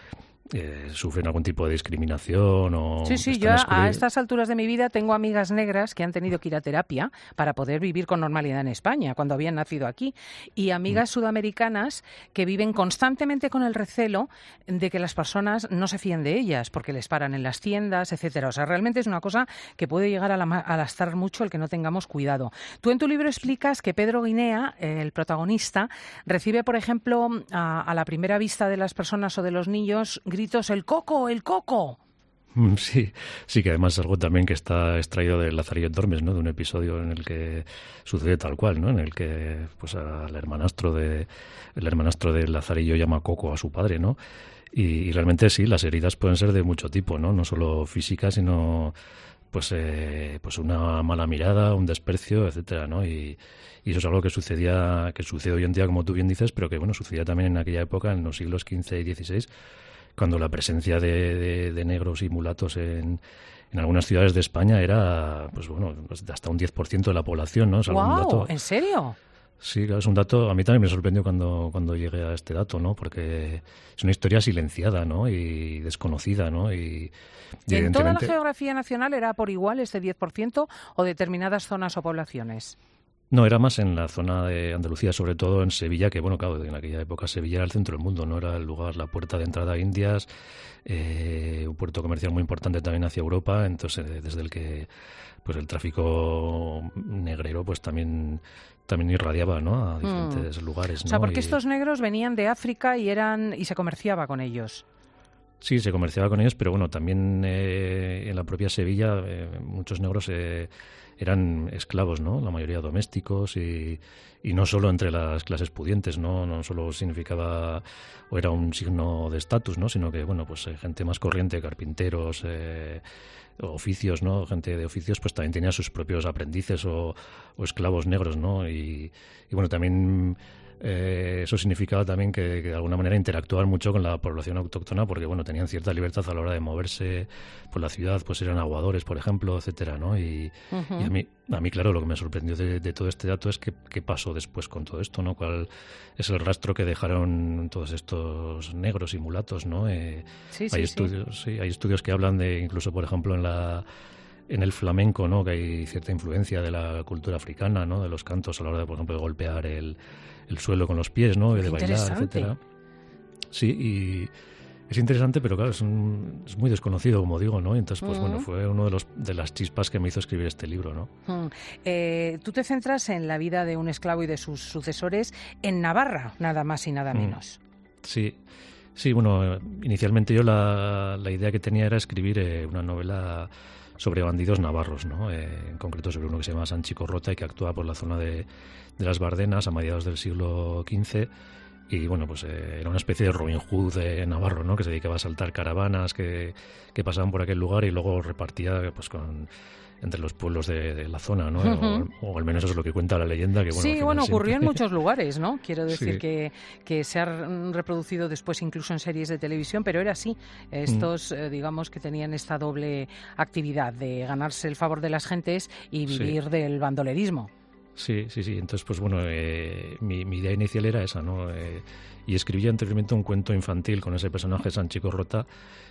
sufren algún tipo de discriminación o... Sí, yo a estas alturas de mi vida tengo amigas negras que han tenido que ir a terapia para poder vivir con normalidad en España, cuando habían nacido aquí, y amigas sudamericanas que viven constantemente con el recelo de que las personas no se fíen de ellas, porque les paran en las tiendas, etcétera. O sea, realmente es una cosa que puede llegar a lastrar mucho el que no tengamos cuidado. Tú en tu libro explicas que Pedro Guinea, el protagonista, recibe, por ejemplo, a la primera vista de las personas o de los niños gritos ¡el coco, el coco! Sí, que además es algo también que está extraído de Lazarillo en Tormes, ¿no? De un episodio en el que sucede tal cual, ¿no? En el que pues el hermanastro de Lazarillo llama coco a su padre, ¿no? Y realmente sí, las heridas pueden ser de mucho tipo, ¿no? No solo físicas, sino pues una mala mirada, un desprecio, etcétera, ¿no? Y eso es algo que sucede hoy en día, como tú bien dices, pero que bueno, sucedía también en aquella época, en los siglos XV y XVI, cuando la presencia de negros y mulatos en algunas ciudades de España era, pues bueno, hasta un 10% de la población, ¿no? Es algún dato. ¿En serio? Sí, claro, es un dato, a mí también me sorprendió cuando llegué a este dato, ¿no? Porque es una historia silenciada, ¿no? Y desconocida, ¿no? Y ¿En toda la geografía nacional era por igual ese 10% o determinadas zonas o poblaciones? No, era más en la zona de Andalucía, sobre todo en Sevilla, que bueno, claro, en aquella época Sevilla era el centro del mundo, no era el lugar, la puerta de entrada a Indias, un puerto comercial muy importante también hacia Europa, entonces desde el que pues el tráfico negrero pues también irradiaba, ¿no? A diferentes lugares, ¿no? O sea, porque estos negros venían de África y se comerciaba con ellos. Sí, se comerciaba con ellos, pero bueno, también en la propia Sevilla muchos negros eran esclavos, ¿no? La mayoría domésticos y no solo entre las clases pudientes, ¿no? No solo significaba o era un signo de estatus, ¿no? Sino que, bueno, pues gente más corriente, carpinteros, oficios, ¿no? Gente de oficios, pues también tenía sus propios aprendices o esclavos negros, ¿no? Y bueno, también eso significaba también que de alguna manera interactuaban mucho con la población autóctona porque, bueno, tenían cierta libertad a la hora de moverse por la ciudad, pues eran aguadores, por ejemplo, etcétera, ¿no? Y a mí, claro, lo que me sorprendió de todo este dato es qué pasó después con todo esto, ¿no? ¿Cuál es el rastro que dejaron todos estos negros y mulatos, ¿no? Hay estudios que hablan de, incluso, por ejemplo, en el flamenco, ¿no? Que hay cierta influencia de la cultura africana, ¿no? De los cantos a la hora de, por ejemplo, de golpear el suelo con los pies, ¿no? De bailar, etcétera. Sí, y es interesante, pero claro, es muy desconocido, como digo, ¿no? Entonces, pues bueno, fue uno de las chispas que me hizo escribir este libro, ¿no? Tú te centras en la vida de un esclavo y de sus sucesores en Navarra, nada más y nada menos. Sí, bueno, inicialmente yo la idea que tenía era escribir una novela sobre bandidos navarros, ¿no? En concreto sobre uno que se llama Sanchico Rota y que actúa por la zona de las Bardenas a mediados del siglo XV. Y bueno, pues era una especie de Robin Hood navarro, ¿no? Que se dedicaba a asaltar caravanas que pasaban por aquel lugar y luego repartía pues entre los pueblos de la zona, ¿no? O al menos eso es lo que cuenta la leyenda. Que, bueno, sí, bueno, ocurrió en muchos lugares, ¿no? Quiero decir que se ha reproducido después incluso en series de televisión, pero era así. Estos, digamos, que tenían esta doble actividad de ganarse el favor de las gentes y vivir del bandolerismo. Sí. Entonces, pues bueno, mi idea inicial era esa, ¿no? Y escribí anteriormente un cuento infantil con ese personaje, Sanchico Rota,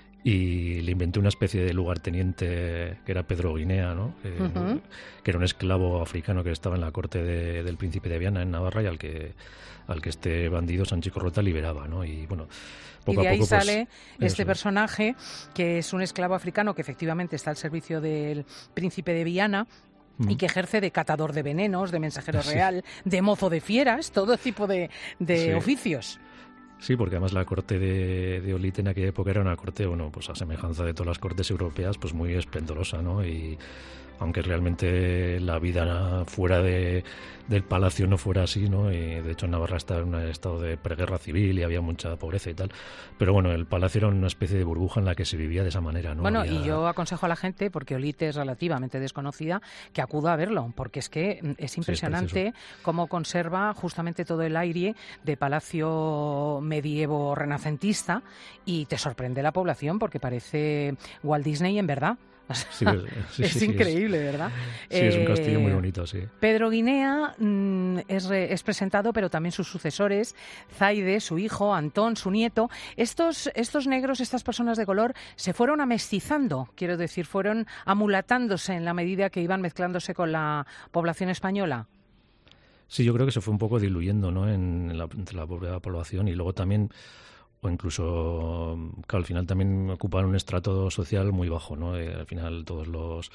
y le inventé una especie de lugarteniente que era Pedro Guinea, ¿no? Que era un esclavo africano que estaba en la corte del príncipe de Viana en Navarra y al que este bandido Sanchico Rota liberaba, ¿no? Y bueno, poco y de a ahí poco sale este personaje que es un esclavo africano que efectivamente está al servicio del príncipe de Viana y que ejerce de catador de venenos, de mensajero real, de mozo de fieras, todo tipo de oficios. Sí, porque además la corte de Olite en aquella época era una corte, bueno, pues a semejanza de todas las cortes europeas, pues muy esplendorosa, ¿no? Y aunque realmente la vida fuera del palacio no fuera así, ¿no? Y de hecho Navarra estaba en un estado de preguerra civil y había mucha pobreza y tal. Pero bueno, el palacio era una especie de burbuja en la que se vivía de esa manera, ¿no? Bueno, y yo aconsejo a la gente, porque Olite es relativamente desconocida, que acuda a verlo, porque es que es impresionante cómo conserva justamente todo el aire de palacio medievo renacentista y te sorprende la población porque parece Walt Disney en verdad. Es increíble, ¿verdad? Sí, es un castillo muy bonito, sí. Pedro Guinea es presentado, pero también sus sucesores, Zaide, su hijo, Antón, su nieto. Estos negros, estas personas de color, se fueron amestizando, quiero decir, fueron amulatándose en la medida que iban mezclándose con la población española. Sí, yo creo que se fue un poco diluyendo, ¿no?, entre la propia población, y luego también, o incluso, claro, al final también ocuparon un estrato social muy bajo, ¿no? Al final todos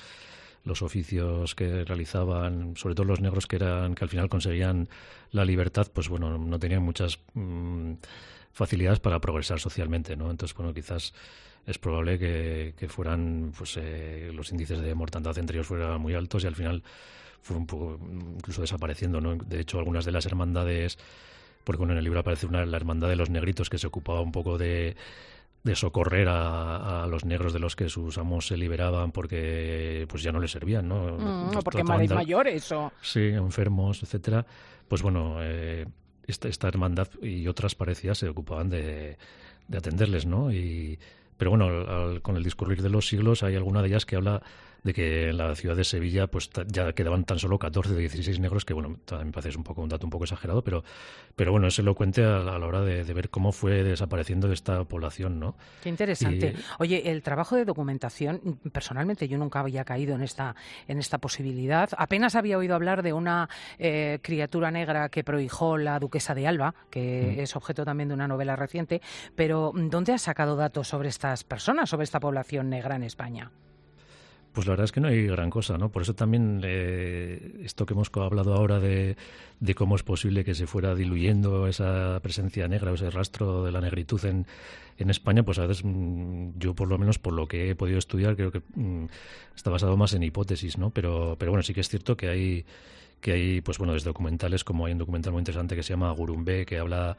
los oficios que realizaban, sobre todo los negros que al final conseguían la libertad, pues bueno, no tenían muchas facilidades para progresar socialmente, ¿no? Entonces, bueno, quizás es probable que fueran, pues los índices de mortandad entre ellos fueran muy altos y al final fue un poco incluso desapareciendo, ¿no? De hecho, algunas de las hermandades, porque bueno, en el libro aparece la hermandad de los negritos, que se ocupaba un poco de socorrer a los negros de los que sus amos se liberaban porque pues ya no les servían, ¿no? Porque mayores o... Sí, enfermos, etcétera. Pues bueno, esta hermandad y otras parecidas se ocupaban de atenderles, ¿no? Pero bueno, con el discurrir de los siglos hay alguna de ellas que habla de que en la ciudad de Sevilla pues ya quedaban tan solo 14 de 16 negros, que bueno, también me parece un dato un poco exagerado, pero bueno, es elocuente a la hora de ver cómo fue desapareciendo esta población, ¿no? Qué interesante. Oye, el trabajo de documentación, personalmente yo nunca había caído en esta posibilidad. Apenas había oído hablar de una criatura negra que prohijó la duquesa de Alba, que es objeto también de una novela reciente, pero ¿dónde has sacado datos sobre estas personas, sobre esta población negra en España? Pues la verdad es que no hay gran cosa, ¿no? Por eso también esto que hemos hablado ahora de cómo es posible que se fuera diluyendo esa presencia negra o ese rastro de la negritud en España, pues a veces yo por lo menos por lo que he podido estudiar creo que está basado más en hipótesis, ¿no? Pero bueno, sí que es cierto que hay pues bueno, desde documentales, como hay un documental muy interesante que se llama Gurumbé, que habla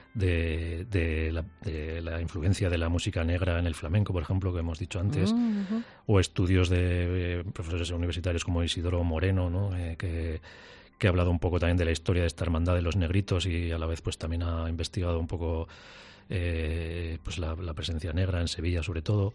de la influencia de la música negra en el flamenco, por ejemplo, que hemos dicho antes, o estudios de profesores universitarios como Isidoro Moreno, ¿no? Que ha hablado un poco también de la historia de esta hermandad de los negritos y a la vez pues también ha investigado un poco pues la presencia negra en Sevilla sobre todo.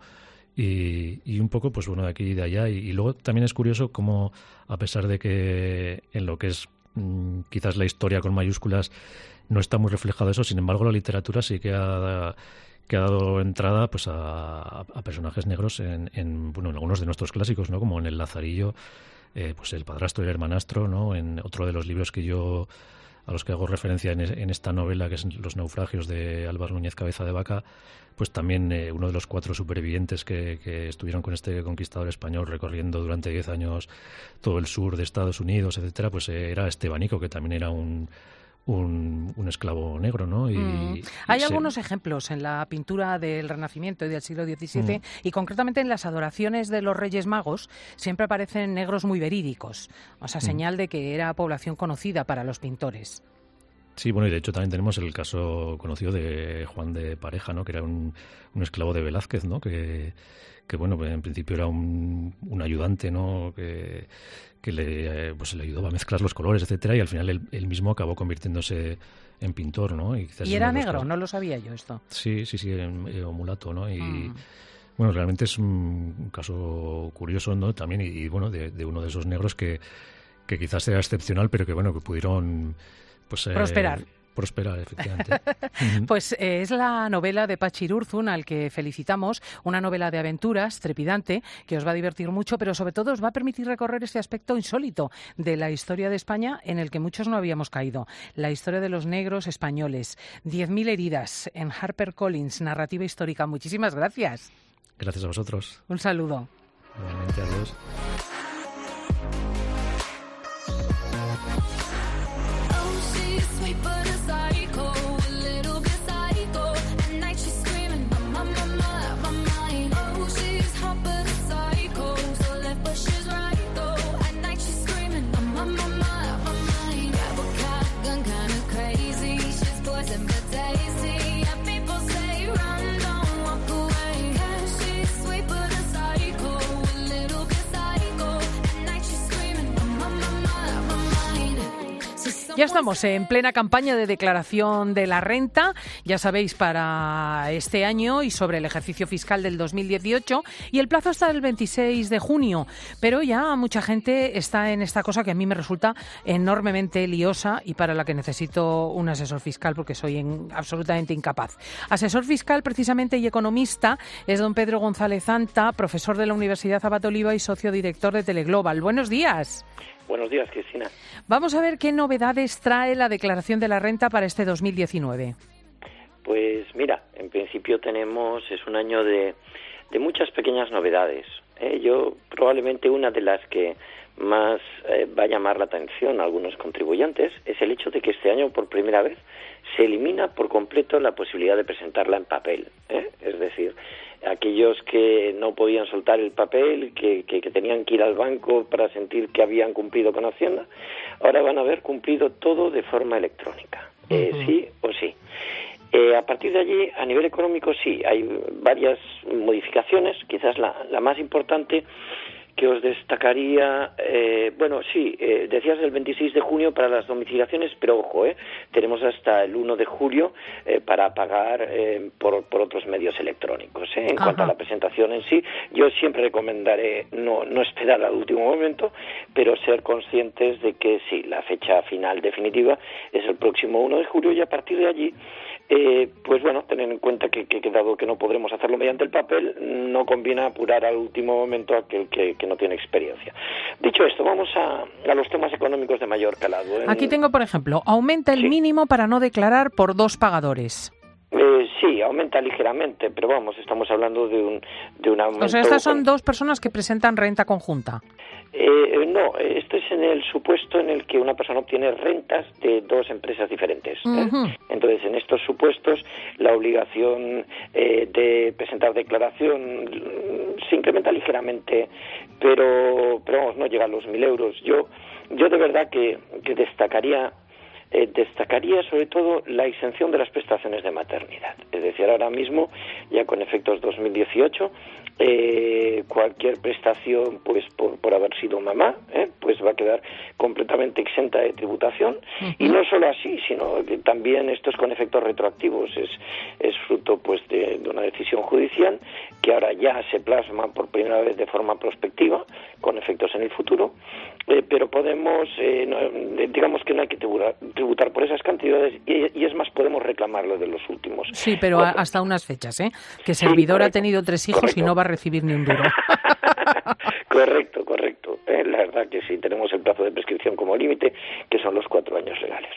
Y un poco, pues bueno, de aquí y de allá. Y luego también es curioso cómo, a pesar de que en lo que es quizás la historia con mayúsculas no está muy reflejado eso, sin embargo la literatura sí que ha dado entrada pues a personajes negros en algunos de nuestros clásicos, ¿no? Como en El Lazarillo, pues el padrastro y el hermanastro, ¿no? En otro de los libros a los que hago referencia en esta novela, que es Los naufragios de Álvaro Núñez Cabeza de Vaca, pues también uno de los 4 supervivientes que estuvieron con este conquistador español recorriendo durante 10 años todo el sur de Estados Unidos, etcétera, pues era Estebanico, que también era un esclavo negro, ¿no? Hay algunos ejemplos en la pintura del Renacimiento y del siglo XVII y concretamente en las adoraciones de los Reyes Magos siempre aparecen negros muy verídicos, o sea, señal de que era población conocida para los pintores. Sí, bueno, y de hecho también tenemos el caso conocido de Juan de Pareja, ¿no? Que era un esclavo de Velázquez, ¿no? Que bueno, en principio era un ayudante, ¿no? Que le ayudaba a mezclar los colores, etcétera, y al final él mismo acabó convirtiéndose en pintor, ¿no? Y era negro, no lo sabía yo esto. Sí, o mulato, ¿no? Y bueno, realmente es un caso curioso, ¿no? También, y bueno, de uno de esos negros que quizás sea excepcional, pero que bueno, que pudieron pues prosperar, efectivamente. Pues es la novela de Patxi Irurzun, al que felicitamos, una novela de aventuras trepidante que os va a divertir mucho, pero sobre todo os va a permitir recorrer este aspecto insólito de la historia de España en el que muchos no habíamos caído. La historia de los negros españoles. 10.000 heridas en HarperCollins, narrativa histórica. Muchísimas gracias. Gracias a vosotros. Un saludo. Nuevamente, adiós. Ya estamos en plena campaña de declaración de la renta, ya sabéis, para este año y sobre el ejercicio fiscal del 2018, y el plazo está el 26 de junio, pero ya mucha gente está en esta cosa que a mí me resulta enormemente liosa y para la que necesito un asesor fiscal porque soy absolutamente incapaz. Asesor fiscal precisamente y economista es don Pedro González Anta, profesor de la Universidad Abad Oliva y socio director de Teleglobal. Buenos días. Buenos días, Cristina. Vamos a ver qué novedades trae la declaración de la renta para este 2019. Pues mira, en principio es un año de muchas pequeñas novedades. Yo probablemente una de las que más va a llamar la atención a algunos contribuyentes es el hecho de que este año por primera vez se elimina por completo la posibilidad de presentarla en papel. Es decir, aquellos que no podían soltar el papel, que tenían que ir al banco para sentir que habían cumplido con Hacienda, ahora van a haber cumplido todo de forma electrónica, sí o sí. A partir de allí, a nivel económico, sí, hay varias modificaciones, quizás la más importante que os destacaría, decías el 26 de junio para las domiciliaciones, pero ojo, tenemos hasta el 1 de julio para pagar por otros medios electrónicos. En cuanto a la presentación en sí, yo siempre recomendaré no esperar al último momento, pero ser conscientes de que sí, la fecha final definitiva es el próximo 1 de julio y a partir de allí, tener en cuenta que dado que no podremos hacerlo mediante el papel, no conviene apurar al último momento a aquel que no tiene experiencia. Dicho esto, vamos a los temas económicos de mayor calado. Aquí tengo, por ejemplo, aumenta el mínimo para no declarar por 2 pagadores. Sí, aumenta ligeramente, pero estamos hablando de un aumento. O sea, estas son 2 personas que presentan renta conjunta. No, esto es en el supuesto en el que una persona obtiene rentas de 2 empresas diferentes. Entonces, en estos supuestos, la obligación de presentar declaración se incrementa ligeramente, pero no llega a los 1.000 euros. Yo de verdad que destacaría sobre todo la exención de las prestaciones de maternidad. Es decir, ahora mismo, ya con efectos 2018, cualquier prestación por haber sido mamá pues va a quedar completamente exenta de tributación. Y no solo así, sino que también esto es con efectos retroactivos, es fruto de una decisión judicial que ahora ya se plasma por primera vez de forma prospectiva con efectos en el futuro, pero podemos digamos que no hay que tributar por esas cantidades y es más, podemos reclamarlo de los últimos. Sí, pero hasta unas fechas, que servidor ha tenido 3 hijos y no va a recibir ni un duro. Correcto. La verdad que sí, tenemos el plazo de prescripción como límite, que son los 4 años legales.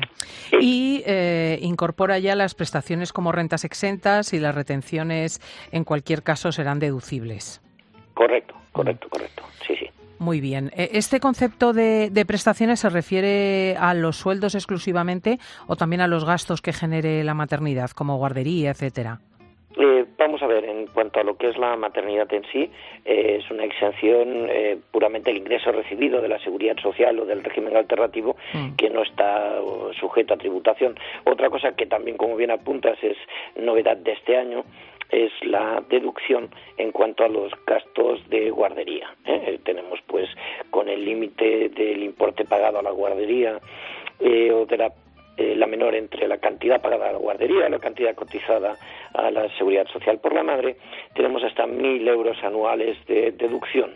Y incorpora ya las prestaciones como rentas exentas y las retenciones en cualquier caso serán deducibles. Correcto. Sí. Muy bien. ¿Este concepto de prestaciones se refiere a los sueldos exclusivamente o también a los gastos que genere la maternidad, como guardería, etcétera? Vamos a ver, en cuanto a lo que es la maternidad en sí, es una exención puramente el ingreso recibido de la seguridad social o del régimen alternativo que no está sujeto a tributación. Otra cosa que también, como bien apuntas, es novedad de este año, es la deducción en cuanto a los gastos de guardería. Tenemos con el límite del importe pagado a la guardería o de la menor entre la cantidad pagada a la guardería y la cantidad cotizada a la seguridad social por la madre, tenemos hasta 1.000 euros anuales de deducción.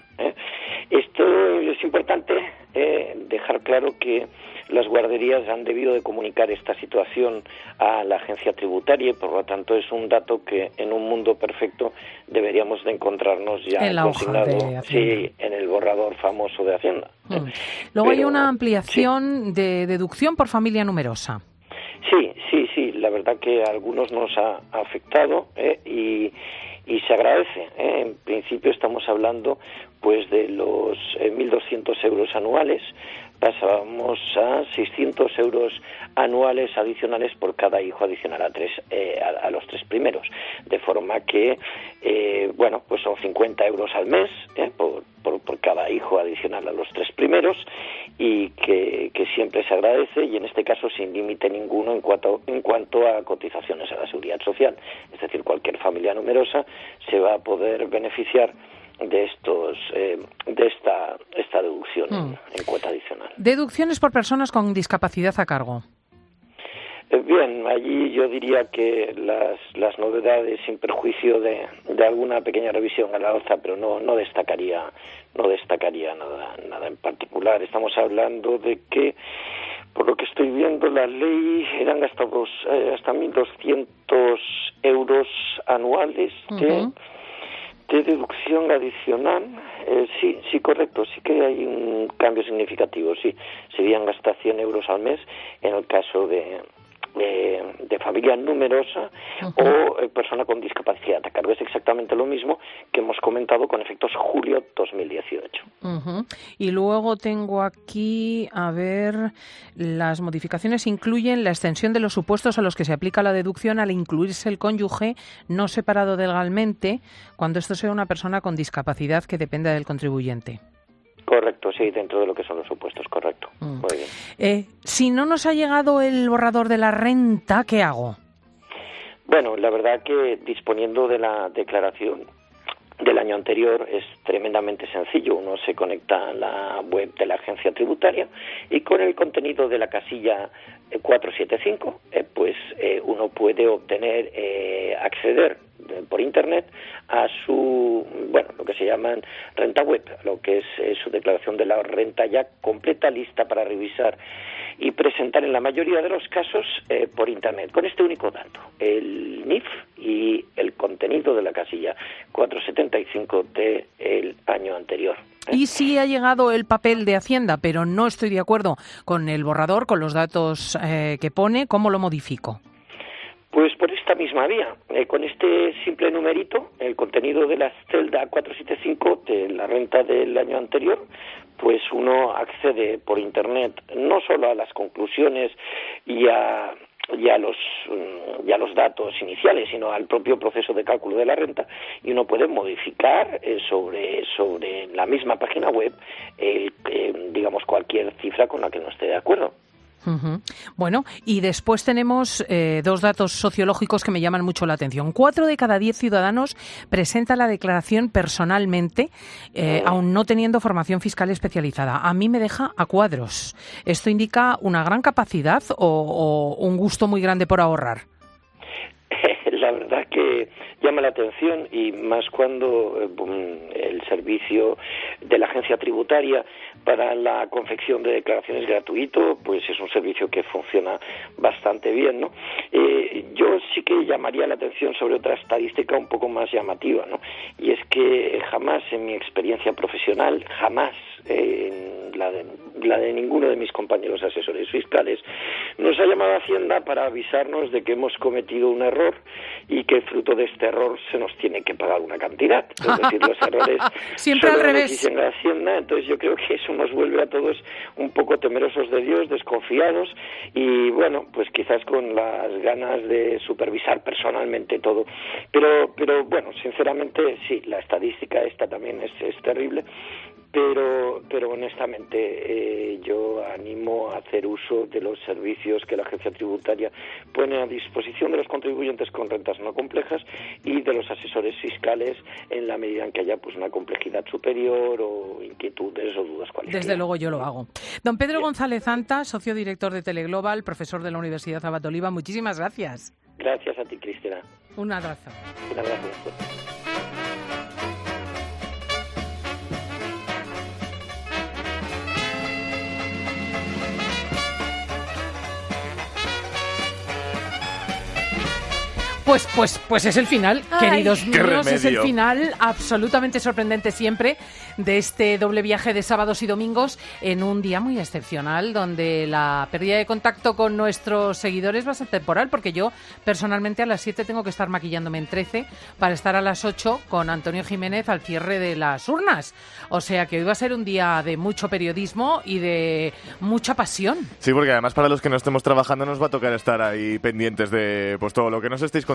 Esto es importante dejar claro que las guarderías han debido de comunicar esta situación a la agencia tributaria y por lo tanto es un dato que en un mundo perfecto deberíamos de encontrarnos ya en la consignado, hoja de Hacienda. Sí, en el borrador famoso de Hacienda. Luego hay una ampliación de deducción por familia numerosa. Sí, la verdad que a algunos nos ha afectado y se agradece. En principio estamos hablando de los 1.200 euros anuales, pasábamos a 600 euros anuales adicionales por cada hijo adicional a los 3 primeros, de forma que son 50 euros al mes por cada hijo adicional a los 3 primeros y que siempre se agradece y en este caso sin límite ninguno en cuanto a cotizaciones a la seguridad social. Es decir, cualquier familia numerosa se va a poder beneficiar esta deducción en cuota adicional. Deducciones por personas con discapacidad a cargo. Bien, allí yo diría que las novedades, sin perjuicio de alguna pequeña revisión a la alza, pero no destacaría nada en particular. Estamos hablando de que, por lo que estoy viendo, la ley eran hasta 1.200 euros anuales de deducción adicional. Sí, correcto, sí que hay un cambio significativo, sí. Serían hasta 100 euros al mes en el caso de familia numerosa o persona con discapacidad a cargo. Es exactamente lo mismo que hemos comentado con efectos julio 2018. Y luego tengo aquí, a ver, las modificaciones incluyen la extensión de los supuestos a los que se aplica la deducción al incluirse el cónyuge no separado legalmente cuando esto sea una persona con discapacidad que dependa del contribuyente. Correcto, sí, dentro de lo que son los supuestos, correcto. Muy bien. Si no nos ha llegado el borrador de la renta, ¿qué hago? Bueno, la verdad que disponiendo de la declaración del año anterior es tremendamente sencillo. Uno se conecta a la web de la agencia tributaria y con el contenido de la casilla 475, uno puede obtener, acceder por internet a lo que se llaman renta web, lo que es su declaración de la renta ya completa, lista para revisar y presentar en la mayoría de los casos por internet, con este único dato, el NIF y el contenido de la casilla 475 del año anterior. Y si ha llegado el papel de Hacienda, pero no estoy de acuerdo con el borrador, con los datos que pone, ¿cómo lo modifico? Pues por esta misma vía, con este simple numerito, el contenido de la celda 475 de la renta del año anterior, pues uno accede por internet no solo a las conclusiones y a los datos iniciales, sino al propio proceso de cálculo de la renta, y uno puede modificar sobre la misma página web digamos cualquier cifra con la que no esté de acuerdo. Bueno, y después tenemos dos datos sociológicos que me llaman mucho la atención. 4 de cada 10 ciudadanos presenta la declaración personalmente, aun no teniendo formación fiscal especializada. A mí me deja a cuadros. ¿Esto indica una gran capacidad o un gusto muy grande por ahorrar? La verdad que llama la atención, y más cuando el servicio de la agencia tributaria para la confección de declaraciones gratuito, pues es un servicio que funciona bastante bien, ¿no? Yo sí que llamaría la atención sobre otra estadística un poco más llamativa, ¿no? Y es que jamás en mi experiencia profesional, jamás la de ninguno de mis compañeros asesores fiscales, nos ha llamado Hacienda para avisarnos de que hemos cometido un error y que fruto de este error se nos tiene que pagar una cantidad. Es decir, los errores siempre al revés. Dicen la Hacienda. Entonces yo creo que eso nos vuelve a todos un poco temerosos de Dios, desconfiados y bueno, pues quizás con las ganas de supervisar personalmente todo. Pero bueno, sinceramente sí, la estadística esta también es terrible. Pero honestamente yo animo a hacer uso de los servicios que la agencia tributaria pone a disposición de los contribuyentes con rentas no complejas y de los asesores fiscales en la medida en que haya pues una complejidad superior o inquietudes o dudas cualquiera. Desde luego yo lo hago. Don Pedro González Zanta, socio director de Teleglobal, profesor de la Universidad Abad Oliva, muchísimas gracias. Gracias a ti, Cristina. Un abrazo. Un abrazo. Pues es el final, queridos míos, remedio. es el final absolutamente sorprendente siempre de este doble viaje de sábados y domingos en un día muy excepcional donde la pérdida de contacto con nuestros seguidores va a ser temporal, porque yo personalmente a las 7 tengo que estar maquillándome en 13 para estar a las 8 con Antonio Jiménez al cierre de las urnas. O sea que hoy va a ser un día de mucho periodismo y de mucha pasión. Sí, porque además para los que no estemos trabajando nos va a tocar estar ahí pendientes de pues todo lo que nos estéis contando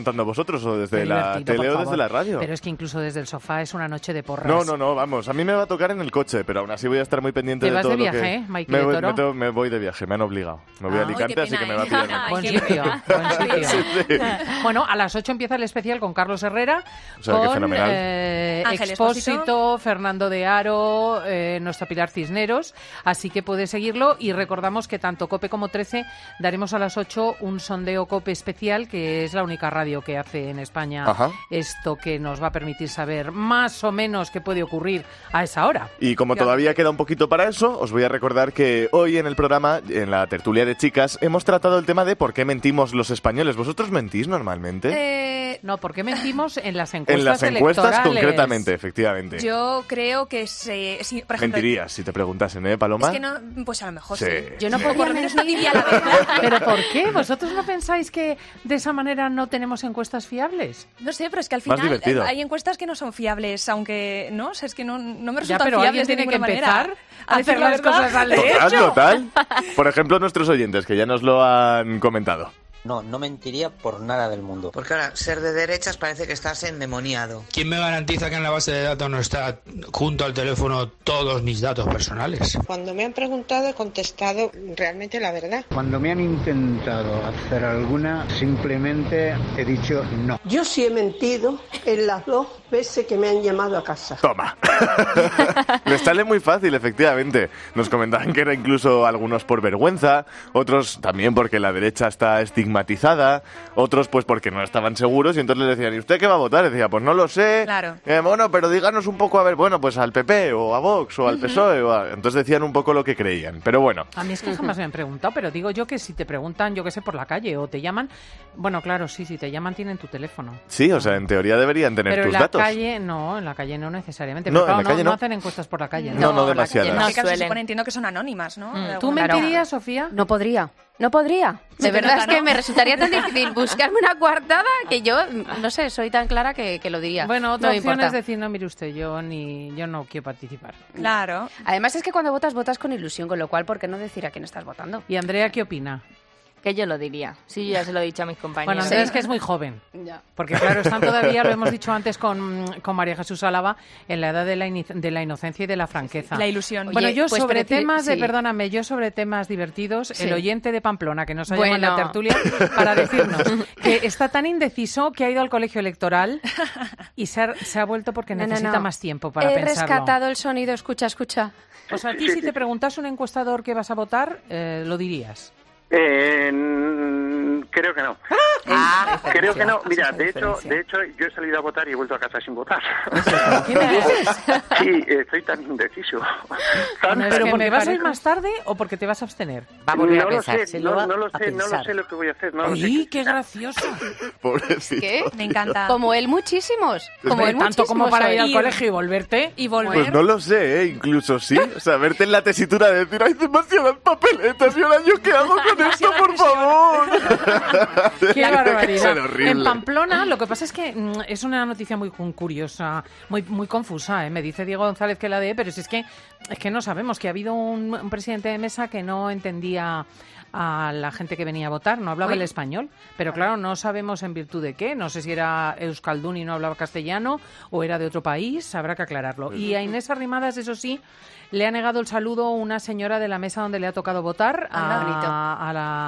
contando vosotros, o desde Qué la divertido, tele por o desde favor. la radio. Pero es que incluso desde el sofá es una noche de porras. No, vamos, a mí me va a tocar en el coche, pero aún así voy a estar muy pendiente ¿Te de vas todo de lo viaje, que... Mike de Toro? Me voy de viaje, me han obligado. Me voy a Alicante, así que me va a pillar. Buen sitio, buen sitio. Sí. Bueno, a las 8 empieza el especial con Carlos Herrera, O sea, que con fenomenal. Ángel Expósito, Fernando de Aro, nuestra Pilar Cisneros, así que puedes seguirlo y recordamos que tanto COPE como 13 daremos a las 8 un sondeo COPE especial, que es la única radio que hace en España esto, que nos va a permitir saber más o menos qué puede ocurrir a esa hora. Y como todavía queda un poquito para eso, os voy a recordar que hoy en el programa, en la tertulia de chicas, hemos tratado el tema de por qué mentimos los españoles. ¿Vosotros mentís normalmente? No, ¿por qué mentimos en las encuestas En las encuestas electorales? concretamente, efectivamente. Yo creo que si, por ejemplo, Mentirías si te preguntasen, ¿eh, Paloma? Es que no, pues a lo mejor sí. Yo no Por lo menos no diría la verdad. ¿Pero por qué? ¿Vosotros no pensáis que de esa manera no tenemos encuestas fiables? No sé, pero es que al Más final divertido. hay encuestas que no son fiables, aunque no, o sea, es que no me Ya, resultan pero alguien fiables de tiene que ninguna empezar manera. a hacer las cosas al derecho. Total. Por ejemplo, nuestros oyentes, que ya nos lo han comentado. No mentiría por nada del mundo. Porque ahora, ser de derechas parece que estás endemoniado. ¿Quién me garantiza que en la base de datos no está junto al teléfono todos mis datos personales? Cuando me han preguntado he contestado realmente la verdad. Cuando me han intentado hacer alguna, simplemente he dicho no. Yo sí he mentido en las 2 veces que me han llamado a casa. Toma. Les sale muy fácil, efectivamente. Nos comentaban que era incluso algunos por vergüenza, otros también porque la derecha está estigmatizada, otros pues porque no estaban seguros y entonces les decían, ¿y usted qué va a votar? Y decía, pues no lo sé. Claro. Bueno, pero díganos un poco, a ver, bueno, pues al PP o a Vox o al PSOE. Entonces decían un poco lo que creían. Pero bueno. A mí es que jamás me han preguntado, pero digo yo que si te preguntan, yo qué sé, por la calle o te llaman, bueno, claro, sí, si te llaman tienen tu teléfono. Sí, o sea, en teoría deberían tener pero tus en la datos. calle no, en la calle no necesariamente. No, Pero claro, en la calle no no. hacen encuestas por la calle. No demasiadas. En No este caso se suelen. supone, entiendo que son anónimas, ¿no? De ¿Tú alguna manera. mentirías, Sofía? No podría. Se De te verdad nota, es que ¿no? me resultaría tan difícil buscarme una coartada que yo, no sé, soy tan clara que lo diría. Bueno, otra No me opción importa. es decir, no, mire usted, yo no quiero participar. Claro. Además es que cuando votas con ilusión, con lo cual, ¿por qué no decir a quién estás votando? ¿Y Andrea qué opina? Que yo lo diría. Sí, ya se lo he dicho a mis compañeros. Bueno, Andrea es que es muy joven. Ya. Porque claro, están todavía, lo hemos dicho antes con María Jesús Álava, en la edad de la inocencia y de la franqueza. La ilusión. Bueno, Oye, yo pues sobre temas sí. yo sobre temas divertidos, Sí. el oyente de Pamplona, que nos ha llamado en la Bueno. tertulia, para decirnos que está tan indeciso que ha ido al colegio electoral y se ha vuelto porque No, no, necesita no. más tiempo para He pensarlo. rescatado el sonido, escucha. O sea, a ti si te preguntas un encuestador que vas a votar, lo dirías. Creo que no. Creo que no. Mira, de hecho, yo he salido a votar y he vuelto a casa sin votar. ¿Qué me dices? Sí, estoy tan indeciso. ¿Pero porque vas a ir más tarde o porque te vas a abstener? No lo sé, no lo sé lo que voy a hacer. No lo sé. ¡Uy, qué gracioso! Pobrecito. ¿Qué? Me encanta. Como él muchísimos. Como él tanto como para ir al Ir. colegio y volverte. Y volver. Pues no lo sé, incluso sí. O sea, verte en la tesitura de decir, hay demasiadas papeletas y ahora yo qué hago con esto, por favor. ¡Qué barbaridad! Ser horrible. En Pamplona, lo que pasa es que es una noticia muy curiosa, muy confusa. Me dice Diego González que la de, pero si es que no sabemos, que ha habido un presidente de mesa que no entendía a la gente que venía a votar, no hablaba el español, pero claro, no sabemos en virtud de qué, no sé si era euskaldun y no hablaba castellano o era de otro país, habrá que aclararlo. Y a Inés Arrimadas, eso sí, le ha negado el saludo una señora de la mesa donde le ha tocado votar a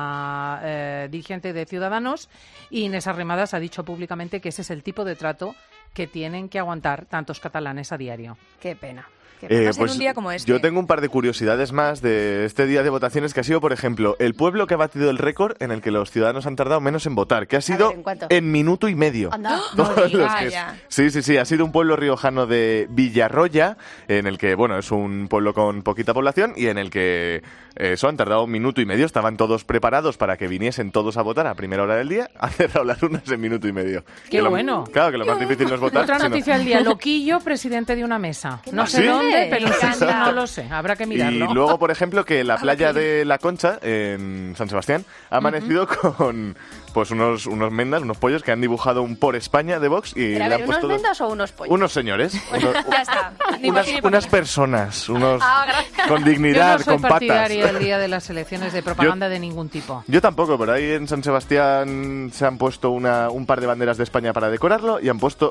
la dirigente de Ciudadanos, y Inés Arrimadas ha dicho públicamente que ese es el tipo de trato que tienen que aguantar tantos catalanes a diario. Qué pena. Más en un día como este. Yo tengo un par de curiosidades más de este día de votaciones, que ha sido, por ejemplo, el pueblo que ha batido el récord en el que los ciudadanos han tardado menos en votar, que ha sido ¿en cuánto? en minuto y medio. Anda. Todos los que- Sí, ha sido un pueblo riojano de Villarroya, en el que, bueno, es un pueblo con poquita población y en el que eso han tardado un minuto y medio, estaban todos preparados para que viniesen todos a votar a primera hora del día, han cerrado las urnas en minuto y medio. ¡Qué bueno! Claro, que lo más difícil no es votar. Otra sino- noticia del día, Loquillo, presidente de una mesa. No sé ¿Sí? dónde, pero Me sí, encanta. no lo sé, habrá que mirarlo. Y luego, por ejemplo, que la playa de La Concha, en San Sebastián, ha amanecido Pues unos mendas, unos pollos que han dibujado un por España de Vox y Pero a le ver, han puesto ¿unos mendas o unos pollos? unos señores, Ya está. unas personas, gracias. con dignidad, Yo no soy con patas. partidaria el día de las elecciones de propaganda de ningún tipo. Yo tampoco, pero ahí en San Sebastián se han puesto un par de banderas de España para decorarlo y han puesto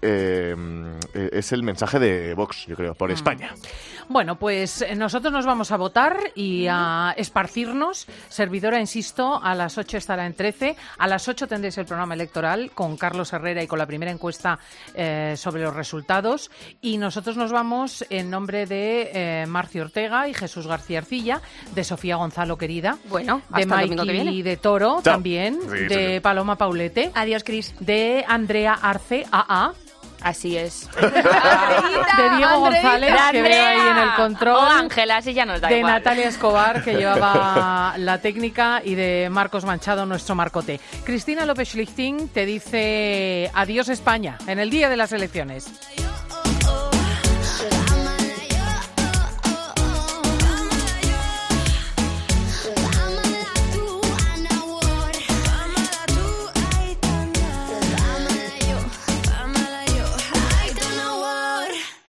es el mensaje de Vox, yo creo, por España. Bueno, pues nosotros nos vamos a votar y a esparcirnos. Servidora, insisto, a las 8 estará en 13. A las 8 tendréis el programa electoral con Carlos Herrera y con la primera encuesta sobre los resultados. Y nosotros nos vamos en nombre de Marcio Ortega y Jesús García Arcilla, de Sofía Gonzalo, querida. Bueno, de hasta el domingo que Mikey viene. de Toro, Chao. también. Sí, de sí. Paloma Paulete. Adiós, Cris. De Andrea Arce, AA. Así es. De Diego González, que veo ahí en el control. O Ángela, si ya nos da De igual. Natalia Escobar, que llevaba la técnica, y de Marcos Manchado, nuestro marcote. Cristina López Schlichting te dice adiós España en el día de las elecciones.